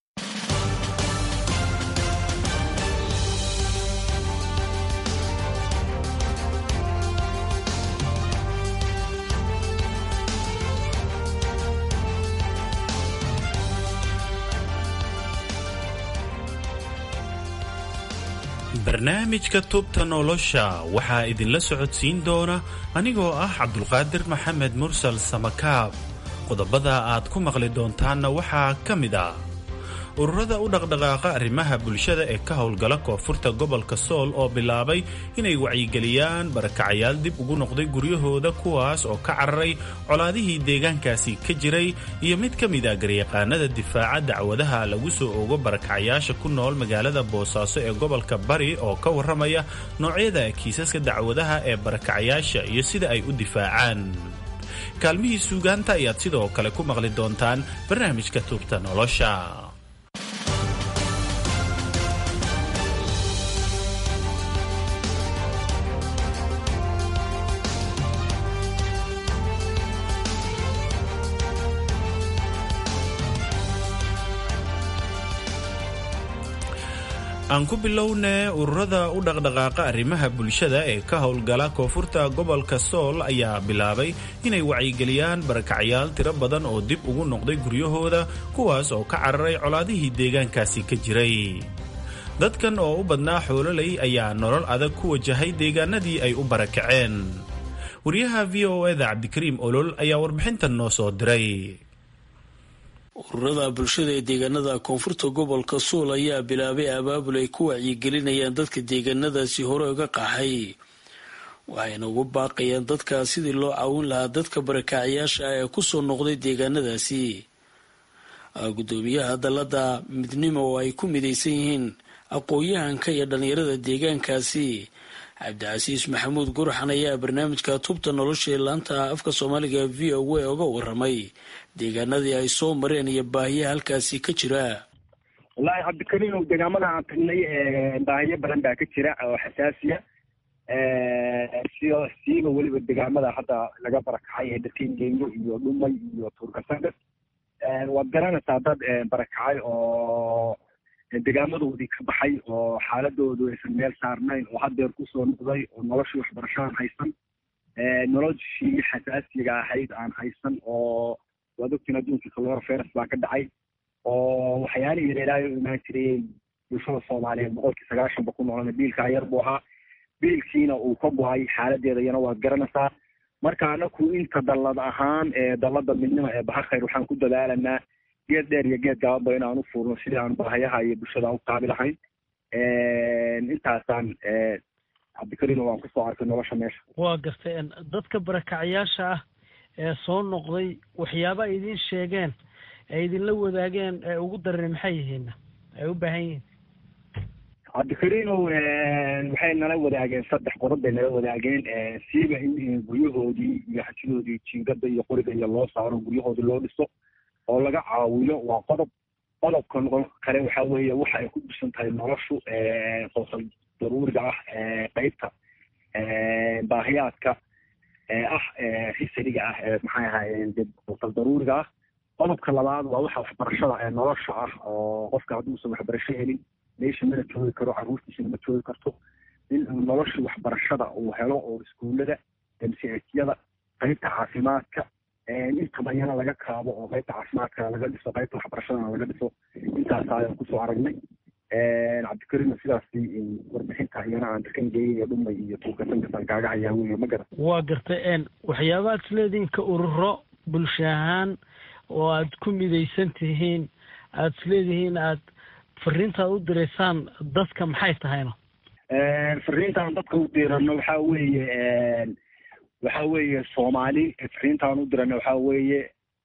barnaamijka tubta nolosha waxaa idinla socodsiin doona anigoo ah cabdulqaadir maxamed mursal samakaab qodobada aad ku maqli doontaanna waxaa ka mid ah ururada u dhaqdhaqaaqa arrimaha bulshada ee ka howlgala koonfurta gobolka sool oo bilaabay inay wacyigeliyaan barakacayaal dib ugu noqday guryahooda kuwaas oo ka cararay colaadihii deegaankaasi ka jiray iyo mid ka mid ah garyaqaanada difaaca dacwadaha lagu soo oogo barakacayaasha ku nool magaalada boosaaso ee gobolka bari oo ka warramaya noocyada kiisaska dacwadaha ee barakacayaasha iyo sida ay u difaacaan kaalmihii suugaanta ayaad sidoo kale ku maqli doontaan barnaamijka tubta nolosha. aan ku bilownee ururada u dhaqdhaqaaqa arrimaha bulshada ee ka howlgala koonfurta gobolka sool ayaa bilaabay inay wacyigeliyaan barakacayaal tiro badan oo dib ugu noqday guryahooda kuwaas oo ka cararay colaadihii deegaankaasi ka jiray dadkan oo u badnaa xoololey ayaa nolol adag ku wajahay deegaanadii ay u barakaceen wariyaha v o eda cabdikariim olol ayaa warbixintan noo soo diray. ururada bulshada ee deegaanada koonfurta gobolka sool ayaa bilaabay abaabul ay ku wacyigelinayaan dadka deegaanadaasi hore uga qaxay waxayna ugu baaqayaan dadkaas sidii loo caawin lahaa dadka barakacayaasha ah ee kusoo noqday deegaanadaasi. gudoomiyaha dalada midnimo oo ay ku midaysan yihiin aqoon-yahanka iyo dhalinyarada deegaankaasi cabdicasiis maxamuud gurxan ayaa barnaamijka tubta nolosha ee laanta afka soomaaliga v o a uga waramay deegaanadii ay soo mareen iyo baahiyaha halkaasi ka jira. wallaahi cabdikariim oo deegaamada aan tagnay baahiyo badan baa ka jira oo xasaasiya siyo siiba weliba deegaamada hadda laga barakacay ee dakiingeeyo iyo dhumay iyo tuurkasangas waad garanaysaa dad barakacay oo deegaamadoodii ka baxay oo xaaladoodu aysan meel saarnayn oo haddeer kusoo noqday oo noloshii waxbarasho aan haysan noloshii xasaasiga ahayd aan haysan oo waad ogtiin adduunka coronavirus baa ka dhacay oo waxyaalihii yareelaayo u imaan jirayey bulshada soomaaliyeed boqolkii sagaashan ba ku noolana biilkaa yar buu ahaa biilkiina uu ka go-ay xaaladeeda iyana waad garanaysaa marka anaku inta dallad ahaan ee dallada midnimo ee bahakayr waxaan ku dadaalanaa geed dheer iyo geed gaababa inaan u fuurno sidii aan baahayaha iyo bulshada u qaabi lahayn intaasaan cabdikariim waan kusoo arkay nolosha meesha waa gartay dadka barakacyaasha ah ee soo noqday waxyaaba ay idin sheegeen ay idinla wadaageen ee ugu daran maxay yihiin ay u baahan yihiin cabdikariinow waxay nala wadaageen saddex qodob bay nala wadaageen siiba in guryahoodii iyo xajidoodii jiingada iyo qoriga iyo loo saaro guryahoodii loo dhiso oo laga caawiyo waa qodob qodobka kale waxa weeye waxa ay ku dhisan tahay noloshu qoosal daruuriga ah qaybta baahiyaadka ah hisariga ah maxay ahaayeen qoosal daruuriga ah qodobka labaad waa waxa waxbarashada ee nolosha ah oo qofka hadduusan waxbarasho helin meesha mana joogi karo carruurtiisana ma joogi karto in nolosha waxbarashada uu helo oo iskuullada mchiyada qaybta caafimaadka intaba iyana laga kaabo oo qaybta caafimaadka laga dhiso qaybta waxbarashadana laga dhiso intaas ayaan kusoo aragnay cabdikariimna sidaas warbixinta iyana aan dakan geeyay iyo dhumay iyo tuukasankasan kaaga hayaa weeye ma garan waa gartay waxyaabaad isleedihiin ka ururo bulsho ahaan oo aad ku midaysan tihiin aada isleedihiin aad fariintaad u diraysaan dadka maxay tahayna fariintaan dadka u dirano waxaa weeye waxaa weeye soomaali fariintaan u dirano waxaa weeye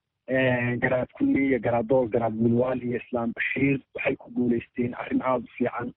garaad kulli iyo garaadool garaad wilwaal iyo islaam bashiir waxay ku guulaysteen arrin aada u fiican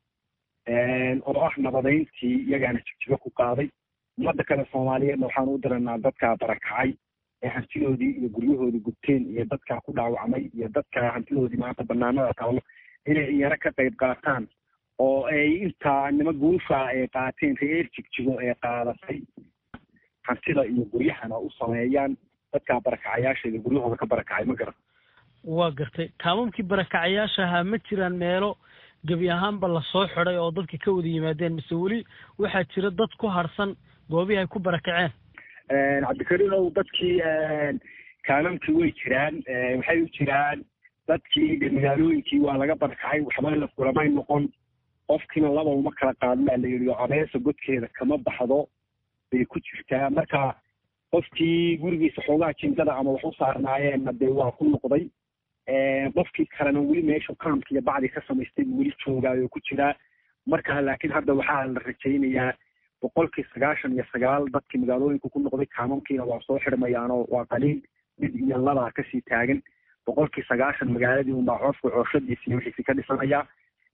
oo ah nabadeyntii iyagaana jigjigo ku qaaday ummadda kale soomaaliyeedna waxaan u diranaa dadkaa barakacay ee hantidoodii iyo guryahoodii gubteen iyo dadkaa ku dhaawacmay iyo dadkaa hantidoodii maanta banaanada taalo inay iyana ka qayb qaataan oo ay intaa nima guusha ay qaateen reer jigjigo ee qaadatay hantida iyo guryahana u sameeyaan dadkaa barakacayaasheeda guryahooda ka barakacay ma garan waa gartay kaamamkii barakacayaasha ahaa ma jiraan meelo gebi ahaanba lasoo xiday oo dadka ka wada yimaadeen mise weli waxaa jira dad ku harsan goobihii ay ku barakaceen cabdikariinow dadkii kaamamkii way jiraan waxay u jiraan dadkii magaalooyinkii waa laga barakacay waxba la kulamay noqon qofkiina laba uma kala qaadin baa la yidhi oo abeesa godkeeda kama baxdo bay ku jirtaa marka qofkii gurigiisa xoogaa jingada ama wax u saarnaayeenna dee waa ku noqday qofkii kalena weli meeshu kaamka iyo bacdi ka samaystay weli joogaayo ku jiraa marka laakiin hadda waxaa la rajaynayaa boqolkii sagaashan iyo sagaal dadkii magaalooyinka ku noqday kaamamkiina waa soo xidhmayaanoo waa qaliil mid iyo labaa kasii taagan boqolkii sagaashan magaaladii unbaa coofka cooshadiisi iyo wixiisi ka dhisanayaa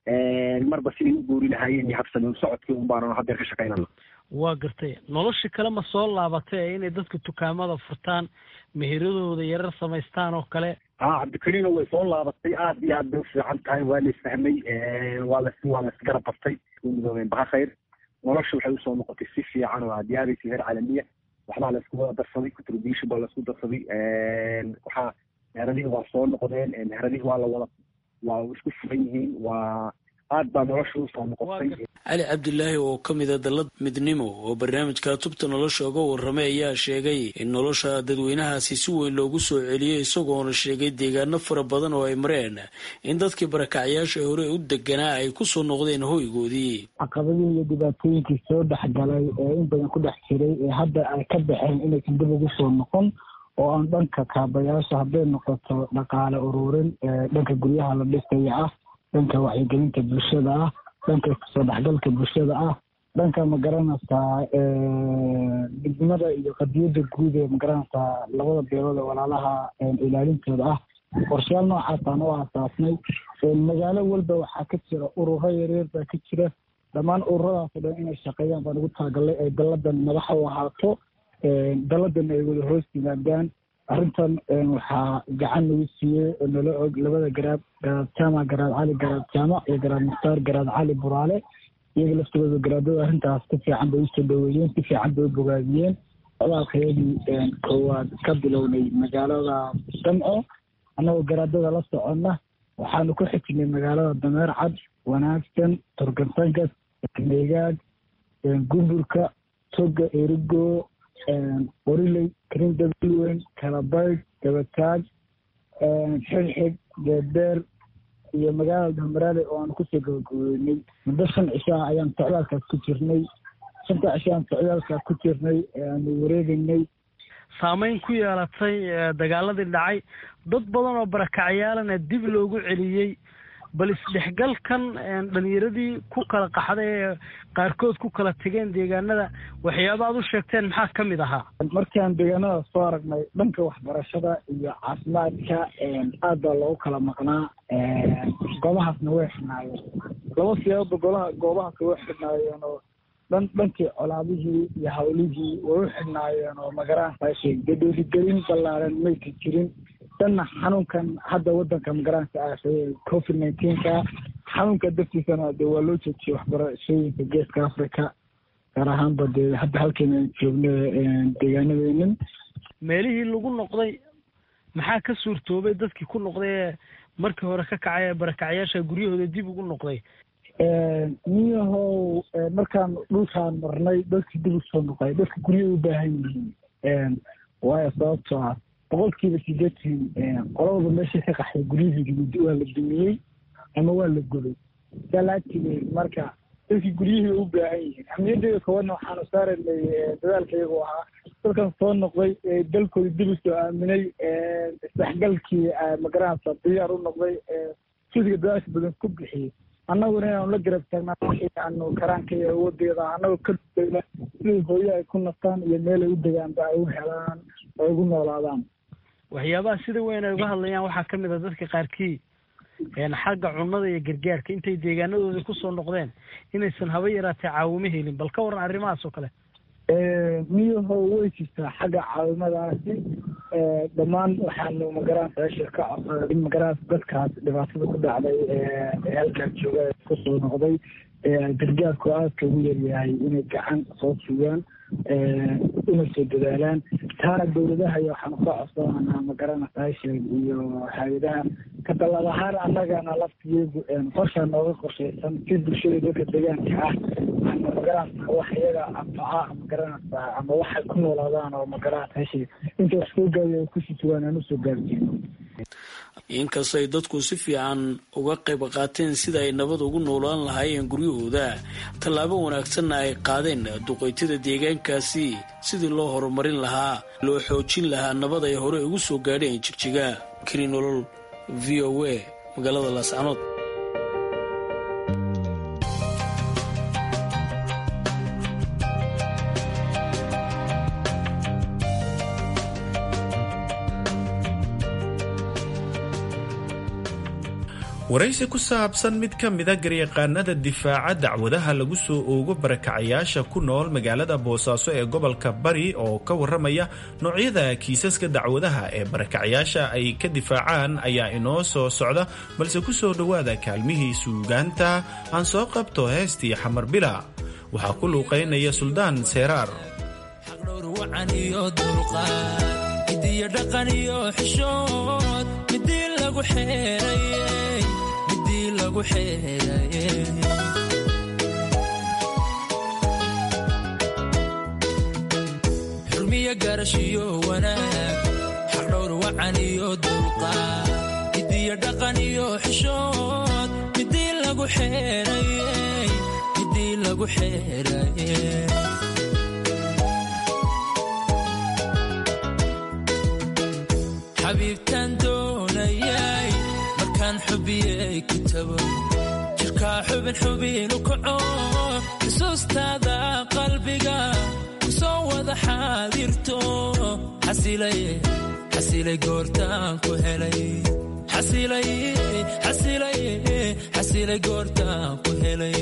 marba siday u goori lahaayeen iyo habsameen socodkii unbaana haddeer ka shaqaynana waa gartay nolosha kale ma soo laabatay ee inay dadka dukaamada furtaan meheradooda yarar samaystaan oo kale ha cabdikariino way soo laabatay aada iyo aad bay u fiican tahay waa la isfahmay waa las waa la isgarab qabtay u midoobeen bahakayr nolosha waxay usoo noqotay si fiican oo aadiyaabaysa heer caalamiya waxbaa la isku wada darsaday contribution baa la isku darsaday waxaa meheradihii waa soo noqdeen meheradihii waa la wada waa isku furan yihiin waa aad baa nolosha usoo noqotay cali cabdilaahi oo ka mid a dallad midnimo oo barnaamijka tubta nolosha uga warramay ayaa sheegay in nolosha dadweynahaasi si weyn loogu soo celiyey isagoona sheegay deegaano fara badan oo ay mareen in dadkii barakacyaasha hore u deganaa ay kusoo noqdeen hoygoodii caqabadihii iyo dhibaatooyinkii soo dhexgalay ee in badan ku dhex jiray ee hadda ay ka baxeen inaysan dib ugu soo noqon oo aan dhanka kaabayaasha hadday noqoto dhaqaale ururin dhanka guryaha la dhisaya ah dhanka wacyigelinta bulshada ah dhanka soo dhexgalka bulshada ah dhanka magaranaysaa midnimada iyo qadiyadda guud ee magaranaysaa labada beelood ee walaalaha ilaalintooda ah qorshayaal noocaasaan u aasaasnay magaalo walba waxaa ka jira ururo yaryar baa ka jira dhammaan ururadaasoo dhan inay shaqeeyaan baan ugu talagalnay ay dalladan madaxa u ahaato dalladan ay wada hoos yimaadaan arrintan waxaa gacan nagu siiyey oo nala og labada garaad garaad jaamac garaad cali garaad jaamac iyo garaad mukhtaar garaad cali buraale iyaga laftooda garaadada arrintaas si fiican bay usoo dhaweeyeen si fiican bay u bogaadiyeen codaalkayadii koowaad ka bilownay magaalada damco annagoo garaadada la soconna waxaanu ku xijinay magaalada dameer cad wanaagsan turgansankas meegaag gumburka toga erigo qoriley karindabilweyn kalabayd dabataag xigxig geedeer iyo magaalada damaraale oo aanu kusoo gabagabeynay muddo shan cishaa ayaan socdaalkaas ku jirnay shanta cisho aan socdaalkaas ku jirnay aanu wareegaynay saameyn ku yeelatay dagaaladii dhacay dad badan oo barakacayaalana dib loogu celiyey bal isdhexgalkan dhalinyaradii ku kala qaxday ee qaarkood ku kala tegeen deegaanada waxyaaba aad u sheegteen maxaa ka mid ahaa markaan deegaanada soo aragnay dhanka waxbarashada iyo caafimaadka aad baa loogu kala maqnaa goobahaasna way xidhnaayeen laba siyaababa golaha goobahaas way xidhnaayeen oo dhan dhankii colaadihii iyo hawlihii way u xidhnaayeen oo magaraankaashay gadhoorigelin ballaaran mayka jirin danna xanuunkan hadda waddanka magaraanka aasay covid nineteenka xanuunka dartiisana dee waa loo joojiyey waxbarashooyinka geeska africa gaar ahaanba dee hadda halkeena joogna deegaanadeenin meelihii lagu noqday maxaa ka suurtoobay dadkii ku noqday ee markii hore ka kacay ee barakacyaasha guryahooda dib ugu noqday niyahow markaan dhulkaan marnay dadkii dib usoo noqday dadka guryaha u baahan yihiin waayo sababtoo ah boqolkiiba sideetan qolababa meesha ka qaxday guryihii waa la dumiyey ama waa la goday salaatigey marka dadkii guryihii u baahan yihiin ahmiyadeeda koowaadna waxaanu saaranay dadaalka iyagoo ahaa dadkan soo noqday dalkooda dib usoo aaminay isdhexgalkii magaraansa diyaar u noqday jidka dadaalka badan ku bixiyey annaguna inaanu la garab taagnaa wixii aanu karaanka iyo awoodeeda annagoo ka dugayna sidai hooyo ay ku nastaan iyo meel ay u degaanba ay u helaan ay ugu noolaadaan waxyaabaha sida weyn ay uga hadlayaan waxaa ka mid a dadka qaarkii xagga cunnada iyo gargaarka intay deegaanadooda kusoo noqdeen inaysan haba yaraatee caawimo helin bal ka waran arrimahaas oo kale miyaho way jirtaa xagga caawimadaasi dhammaan waxaanu magaraansa hesha ka codsaday in magaraansa dadkaas dhibaatada ku dhacday halkaan jooga kusoo noqday gargaarku aadka ugu yaryahay inay gacan soo siiyaan inay soo dadaalaan taana dowladaha iyo waxaanu ka codsananaa magaranaysa hesha iyo hay-adaha ka dallad ahaan annagana laftiyeegu qorshaa nooga qorshaysan si bulshada dadka deegaanka ah ama magaranaysa wax iyaga anfaca magaranaysa ama waxay ku noolaadaan oo magaranaysa hesha inta wax soo gaadiya kusii sugaan aan usoo gaarsiino inkastay dadku si fiican uga qayb qaateen sida ay nabad ugu noolaan lahaayeen guryahooda tallaabo wanaagsanna ay qaadeen duqeytada deegaankaasi sidii loo horumarin lahaa loo xoojin lahaa nabad ay hore ugu soo gaadheen jigjiga kari nolol v o a magaalada laascanood waraysi ku saabsan mid ka mida garyaqaanada difaaca dacwadaha lagu soo oogo barakacayaasha ku nool magaalada boosaaso ee gobolka bari oo ka warramaya noocyada kiisaska dacwadaha ee barakacayaasha ay ka difaacaan ayaa inoo soo socda balse ku soo dhowaada kaalmihii suugaanta aan soo qabto heestii xamar bila waxaa ku luuqaynaya suldaan seeraar xurmiyo garashiyo wanaag xaqdhowr wacan iyo dulqaad midiyo dhaqan iyo xishood midii lagu xeerayey midii lagu xeerayey xabiibtaan doonayay markaan xubiyey kitabo jirkaa xubin xubin u kaco xusuustaada qalbiga kusoo wada xaadirto xasilay xasilay goortaan ku helay xasilay xasilay xasilay goortaan ku helay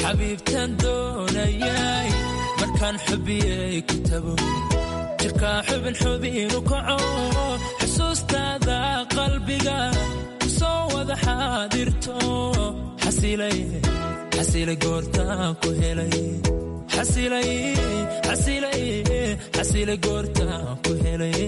xabiibtan doonayay markaan xubiyey ku tago jirkaa xubin xubinu kaco xusuustaada qalbiga kusoo wada xaadirto xasilay xasilay goortaan ku helay xasilay xasilay xasilay goortaan ku helay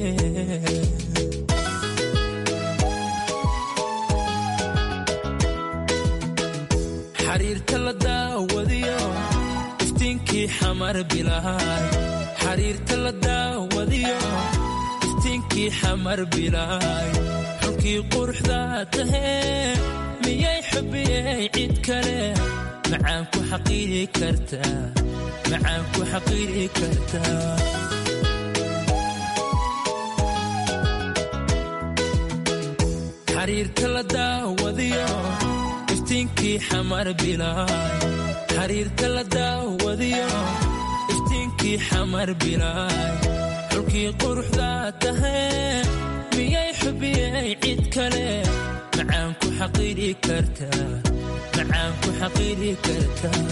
xariirta la daawadiyo iftiinkii xamar bilaay xariirta la daawadiyo iftiinkii xamar bilaay xulkii quruxda tahee miyay xubiyey cid kale macaan ku xaqiiri kartaa macaan ku xaqiiri kartaa xariirta la daawadiyo iftiinkii xamar bilaay xariirta la daawadiyo iftiinkii xamar bilaay xulkii quruxda tahee miyay xubiyey cid kale macaan ku xaqiiri kartaa macaan ku xaqiiri kartaa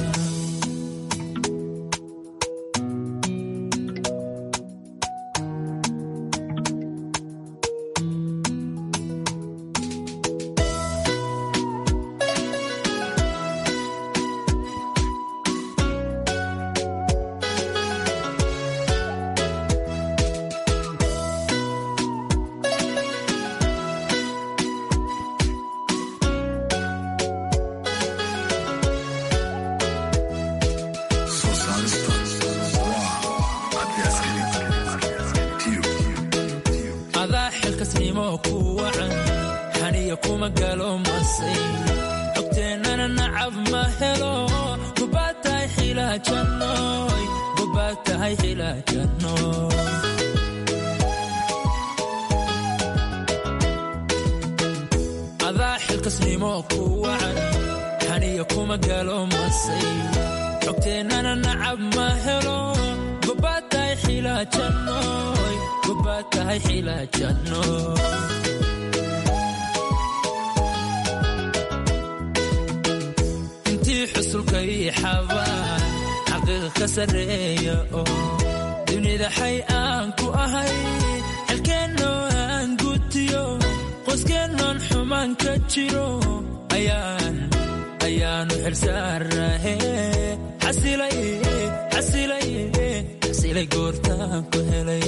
intii xusulkay xabaan xaqiiqa ka sareeya oo dunida xay aan ku ahay xilkeennoo aan gutiyo qoyskeenoon xumaan ka jiro ayaan ayaanu xilsaarahe xasilay xasilay xasilay goortaan ku helay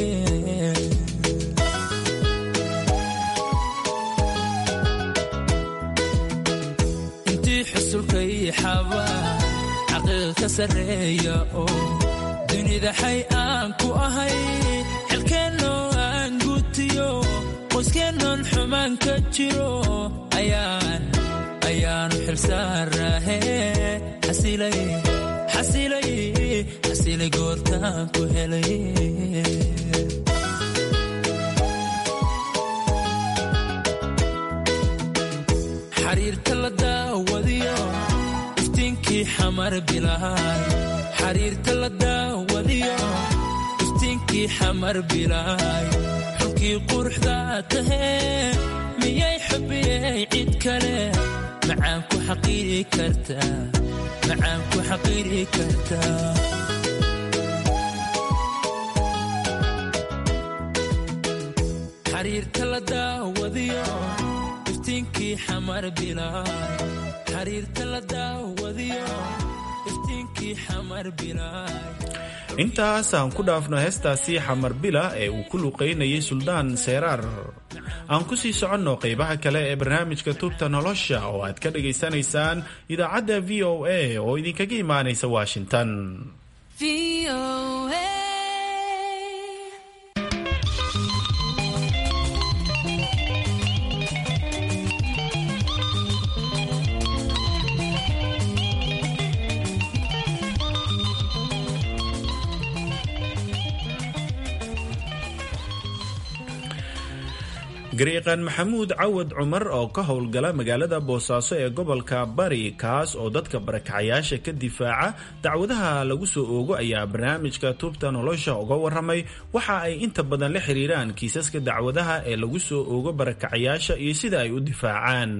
xusulkay xabaan xaqiiqa ka sareeya oo dunida xay aan ku ahay xilkeennoo aan gutiyo qoyskeenoon xumaan ka jiro ayaan ayaanu xilsaarahe xasilay xasilay xasilay goortaan ku helay xariirta la daawadiyo iftiinkii xamar bilaay xariirta la daawadiyo iftiinkii xamar bilaay xulkii quruxda tahee miyay xubiyey cid kale macaan ku xaqiiri kartaa macaan ku xaqiiri kartaa xariirta la daawadiyo iftiinkii xamar bilaay xariirta la daawadiyo iftiinkii xamar bilaay intaas aan ku dhaafno heestaasi xamar bila ee uu ku luqaynayay suldaan seeraar aan ku sii soconno qaybaha kale ee barnaamijka tubta nolosha oo aad ka dhagaysanaysaan idaacadda v o a oo idinkaga imaanaysa washington. gariiqan maxamuud cawad cumar oo ka howlgala magaalada boosaaso ee gobolka bari kaas oo dadka barakacayaasha ka difaaca dacwadaha lagu soo oogo ayaa barnaamijka tubta nolosha uga waramay waxa ay inta badan la xiriiraan kiisaska dacwadaha ee lagu soo oogo barakacayaasha iyo sida ay u difaacaan.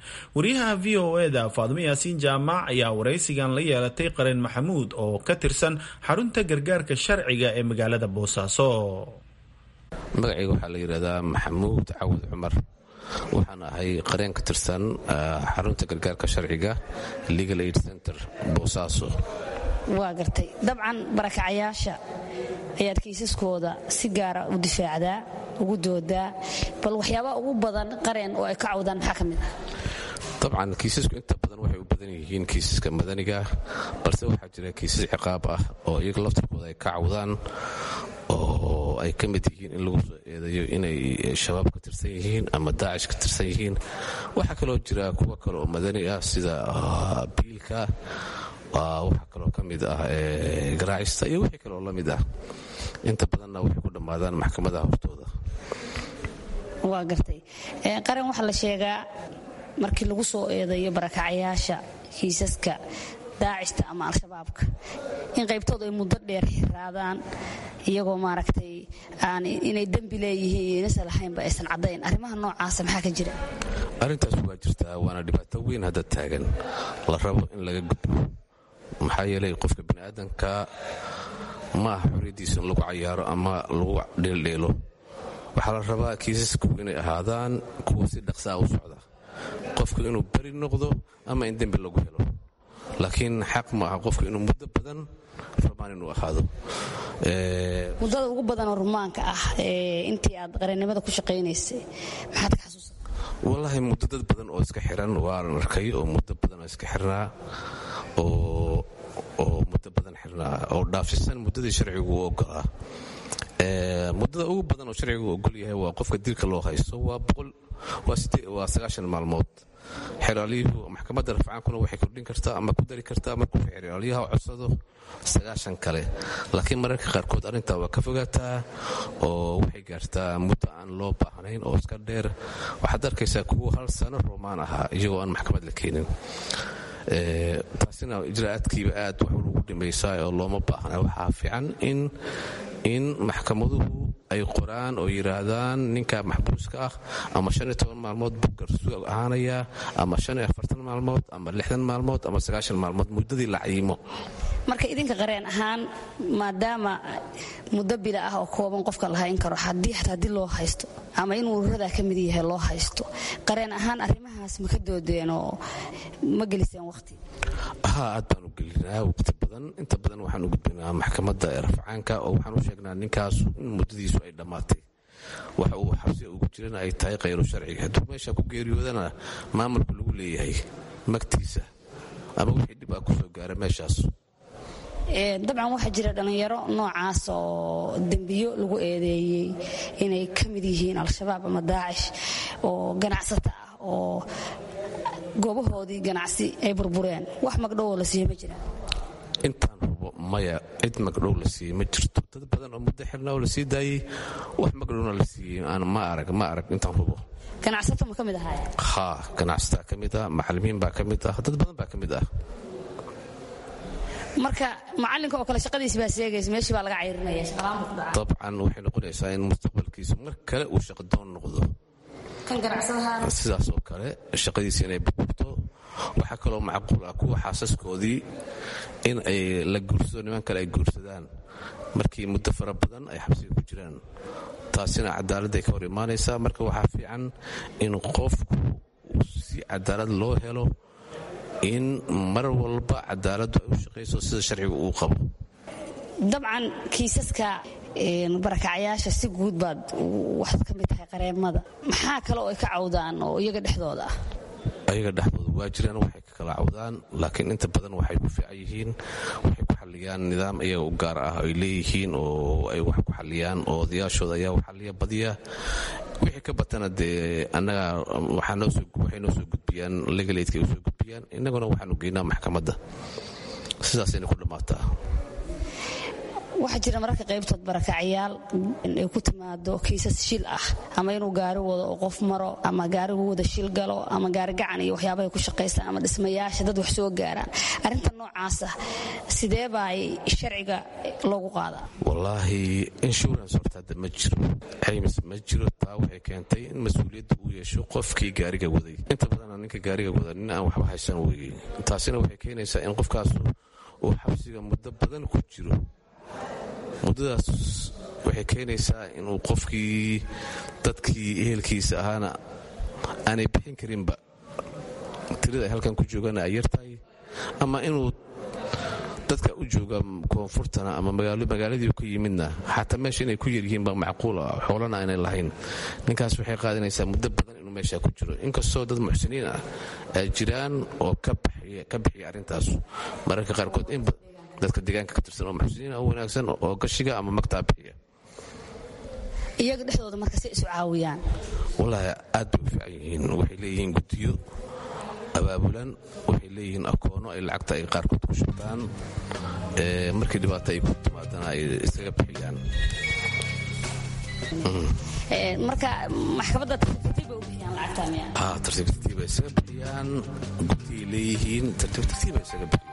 wariyaha v o eda faadimo yaasiin jaamac ayaa waraysigan la yeelatay qareen maxamuud oo ka tirsan xarunta gargaarka sharciga ee magaalada boosaaso. magacayga waxaa la yidhahdaa maxamuud cawad cumar, waxaan ahay qareen ka tirsan xarunta gargaarka sharciga legal aid center boosaaso. waa gartay. dabcan barakacayaasha ayaad kiisaskooda si gaara u difaacdaa, ugu doodaa, bal waxyaabaha ugu badan qareen oo ay ka cawdaan maxaa ka mid ah? dabcan kiisasku inta badan waxay u badan yihiin kiisaska madaniga, balse waxaa jira kiisas ciqaab ah oo iyaga laftirkooda ay ka cawdaan, oo ay ka mid yihiin in lagu soo eedayo inay shabaab ka tirsan yihiin ama daacish ka tirsan yihiin. waxaa kaloo jira kuwa kale oo madani ah sida biilka, waxaa kaloo ka mid ah garaacista iyo wixii kaleoo la mid ah. inta badanna waxay ku dhammaadaan maxkamadaha hortooda. waa gartay. qaran waxaa la sheegaa markii lagu soo eedayo barakacayaasha kiisaska daacista ama al-shabaabka in qaybtooda ay muddo dheer xiraadaan iyagoo maaragtay aan inay dembi leeyihiin iyo inaysan lahaynba aysan caddayn. arrimaha noocaasa maxaa ka jira? arrintaas waa jirtaa, waana dhibaato weyn hadda taagan, la rabo in laga gudbo. maxaa yeelay qofka bini'aadanka ma aha xorriyaddiisa in lagu cayaaro ama lagu dheeldheelo. waxaa la rabaa kiisasku inay ahaadaan kuwa si dhaqsaa u socda, qofku inuu beri noqdo ama in dembi lagu helo. laakiin xaq ma aha qofku inuu muddo badan rumaan inuu ahaado. muddada ugu badanoo rumaanka ah intii aad qareennimada ku shaqaynaysay maxaad ka xasuusan? wallaahi muddo dad badan oo iska xiran waan arkay, oo muddo badan oo iska xirnaa oo muddo badan xirnaa oo dhaafisan muddadii sharcigu u ogolaa. muddada ugu badan oo sharcigu ogol yahay waa qofka dilka loo haysto waa sagaashan maalmood. xeraalyuhu maxkamadda rafcaankuna waxay kordhin kartaa ama ku dari kartaa markuu xeraalyaha codsado sagaashan kale. laakiin mararka qaarkood arrintaa waa ka fogaataa oo waxay gaartaa muddo aan loo baahnayn oo iska dheer. waxaad arkaysaa kuwa hal sano rumaan ahaa iyagoo aan maxkamad la keenin. taasina ijraa'aadkiiba aad wax lagu dhimaysaa oo looma baahna. waxaa fiican in in maxkamaduhu ay qoraan oo yidhaahdaan ninka maxbuuska ah ama shan iyo toban maalmood buu garsuug ahaanayaa, ama shan iyo afartan maalmood, ama lixdan maalmood, ama sagaashan maalmood, muddadii la cayimo. marka idinka qareen ahaan maadaama muddo bila ah oo kooban qofka la hayn karo haddii xataa dil loo haysto ama inuu ururadaa ka mid yahay loo haysto, qareen ahaan arrimahaas ma ka doodeen oo ma geliseen waqti? ha aad baan u gelinaa waqti badan. inta badan waxaan u gudbinaa maxkamadda rafcaanka oo waxaan u sheegnaa ninkaas in muddadiisu ay dhammaatay, waxa uu xabsi ugu jirana ay tahay khayru sharciga. hadduu meesha ku geeriyoodana maamulku lagu leeyahay magtiisa ama wixii dhib ah ku soo gaara meeshaas. dabcan waxaa jira dhallinyaro noocaas oo dembiyo lagu eedeeyey inay ka mid yihiin al-shabaab ama daacish oo ganacsata ah oo goobahoodii ganacsi ay burbureen. wax magdhowoo la siiye ma jira? intaan hubo maya, cid magdhow la siiyey ma jirto. dad badan oo muddo xirnaa oo la sii daayey, wax magdhowna la siiyey ma arag ma arag intaan hubo. ganacsato ma ka mid ahaay? ha ganacsataa ka mid ah, macallimiin baa ka mid ah, dad badan baa ka mid ah. marka macalinka oo kale shaqadiis baa seegaysa, meeshii baa laga cayrinaya, shaqalaan buu ku dhacay. dabcan waxay noqonaysaa in mustaqbalkiisu mar kale uu shaqadoon noqdo. kan ganacsadaha sidaas oo kale shaqadiisa inay burburto. waxaa kaloo macquul ah kuwa xaasaskoodii in ay la guursado, niman kale ay guursadaan markii muddo fara badan ay xabsiga ku jiraan. taasina cadaaladday ka hor imaanaysaa. marka waxaa fiican in qofku si cadaalad loo helo, in mar walba cadaaladdu ay u shaqayso sida sharciga uu qabo. dabcan kiisaska barakacayaasha si guud baad waxaad ka mid tahay qareemada, maxaa kale oo ay ka cawdaan oo iyaga dhexdooda ah? ayaga dhexdooda waa jiraan waxay ka kala cawdaan, laakiin inta badan waxay ku fiican yihiin, waxay ku xalliyaan nidaam iyaga u gaar ah ay leeyihiin oo ay wax ku xalliyaan, oo odayaashooda ayaa u xalliya badiya. wixii ka batana dee annaga waxay noo soo gudbiyaan legal aidka ay u soo gudbiyaan, innaguna waxaanu geynaa maxkamadda. sidaasayna ku dhammaataa. waxaa jira mararka qaybtood barakacyaal ay ku timaado kiisas shil ah ama inuu gaari wado oo qof maro ama gaarigu wada shil galo ama gaari gacan iyo waxyaabahay ku shaqaystaan ama dhismayaasha dad wax soo gaaraan arrinta noocaasa sidee baa sharciga loogu qaadaa wallaahi insurance horta hadda ma jiro caymis ma jiro taa waxay keentay in mas-uuliyadda uu yeesho qofkii gaariga waday inta badanna ninka gaariga wada nin aan waxba haysan weeye taasina waxay keenaysaa in qofkaasu uu xabsiga muddo badan ku jiro muddadaas waxay keenaysaa inuu qofkii dadkii ehelkiisa ahaana aanay bixin karinba tirada ay halkan ku joogana ay yartahay ama inuu dadka u jooga koonfurtana ama magaaladii ka yimidna xataa meesha inay ku yaryihiinba macquula xoolana aanay lahayn ninkaas waxay qaadanaysaa muddo badan inuu meesha ku jiro inkastoo dad muxsiniin ah ay jiraan oo ka bixiya arrintaas mararka qaarkood in dadka deegaanka ka tirsan oo muxsiniin oo wanaagsan oo gashiga ama magtaa bixiya iyaga dhexdooda marka si isu caawiyaan wallaahi aad bay u fiican yihiin waxay leeyihiin guddiyo abaabulan waxay leeyihiin akoono ay lacagta ay qaarkood ku shubtaan markii dhibaato ay ku timaadana ay isaga bixiyaan marka maxkamadda tartiib bay u bixiyaan lacagta miya ah tartiib tartiib bay isaga bixiyaan guddiyay leeyihiin tartiib tartiib bay isaga bixiyaan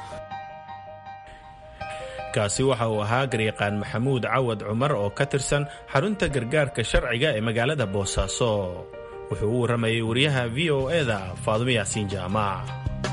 kaasi waxa uu ahaa garyaqaan maxamuud cawad cumar oo ka tirsan xarunta gargaarka sharciga ee magaalada boosaaso wuxuu u warramayay wariyaha v o e-da faadumo yaasiin jaamac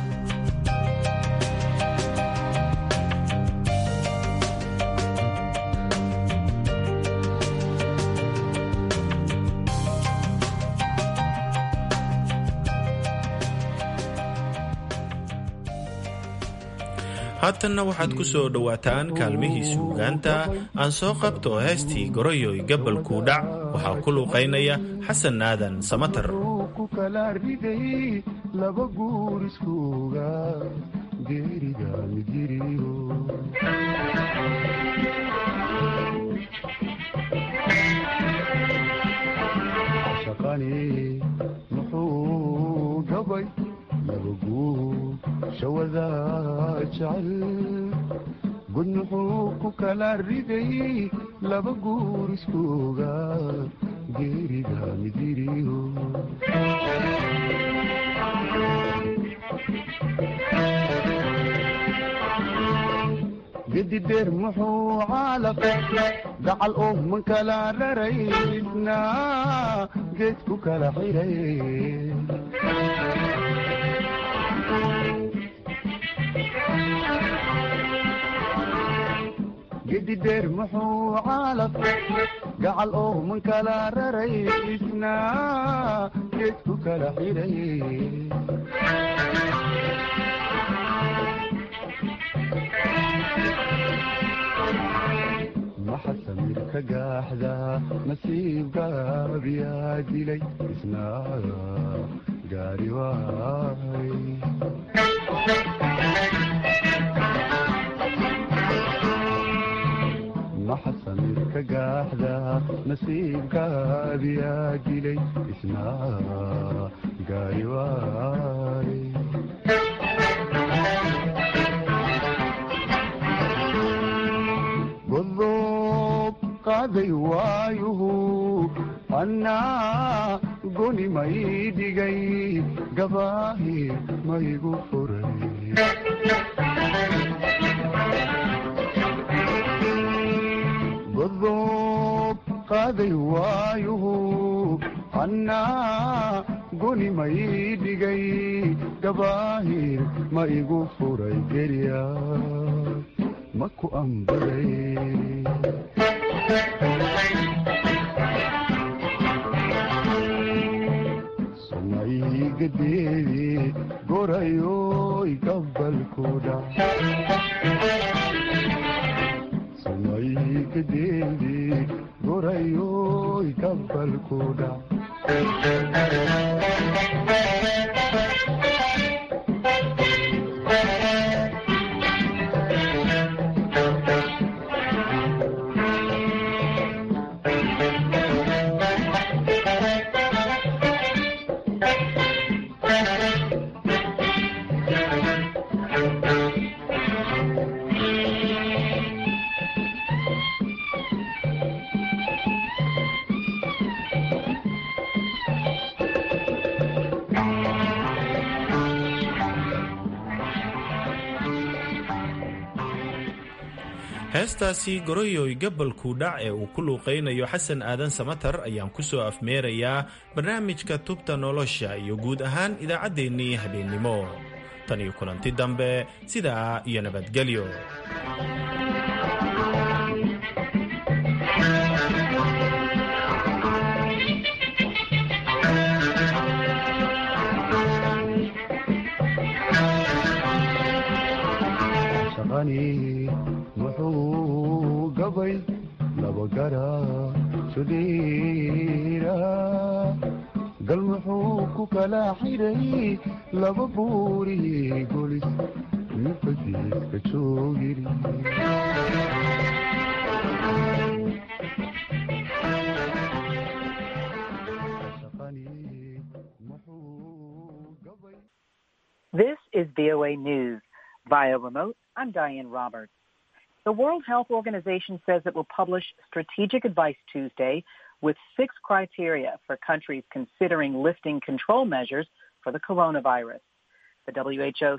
haatanna waxaad ku soo dhowaataan kaalmihii suugaanta aan soo qabto heestii goroyoy gabalkuu dhac waxaa ku luuqaynaya xasan aadan samatar laba guur iskuuga geeriga midiriyo shaqani muxuu gabay laba guur shawada jecel gud muxuu ku kala riday laba guur iskuuga geeriga midiriyo gedideer muxuu caalaqe gacal oo man kala raraysna geed ku kala xiray gedideer muxuu caalaqe gacal oo man kala raraysna geed ku kala xiray maxa samir ka gaaxda nasiibgaabiyaa dilay isna gaari waay maxa samir ka gaaxda nasiibgaabiyaa dilay isna gaari waay godob qaaday waayuhu annaa goni may dhigay gabaahi maygu furay godob qaaday waayuhu annaa goni may dhigay gabaahir ma igu furay gerya maku ambaday sumaygadeedi gorayoy gabalkuda sumaygadeedi gorayoy gabalkuda heestaasi goroyoy gabalku dhac ee uu ku luuqaynayo xasan aadan samatar ayaan ku soo afmeerayaa barnaamijka tubta nolosha iyo guud ahaan idaacaddeenii habeennimo tan iyo kulanti dambe sidaa iyo nabadgelyo. wuxuu gabay laba gara sudiira gal wuxuu ku kala xiray laba buuri golis nifasiiska joogiri This is V O A News. Via remote, I'm Diane Roberts. The World Health Organization says it will publish strategic advice Tuesday with six criteria for countries considering lifting control measures for the coronavirus. The W H O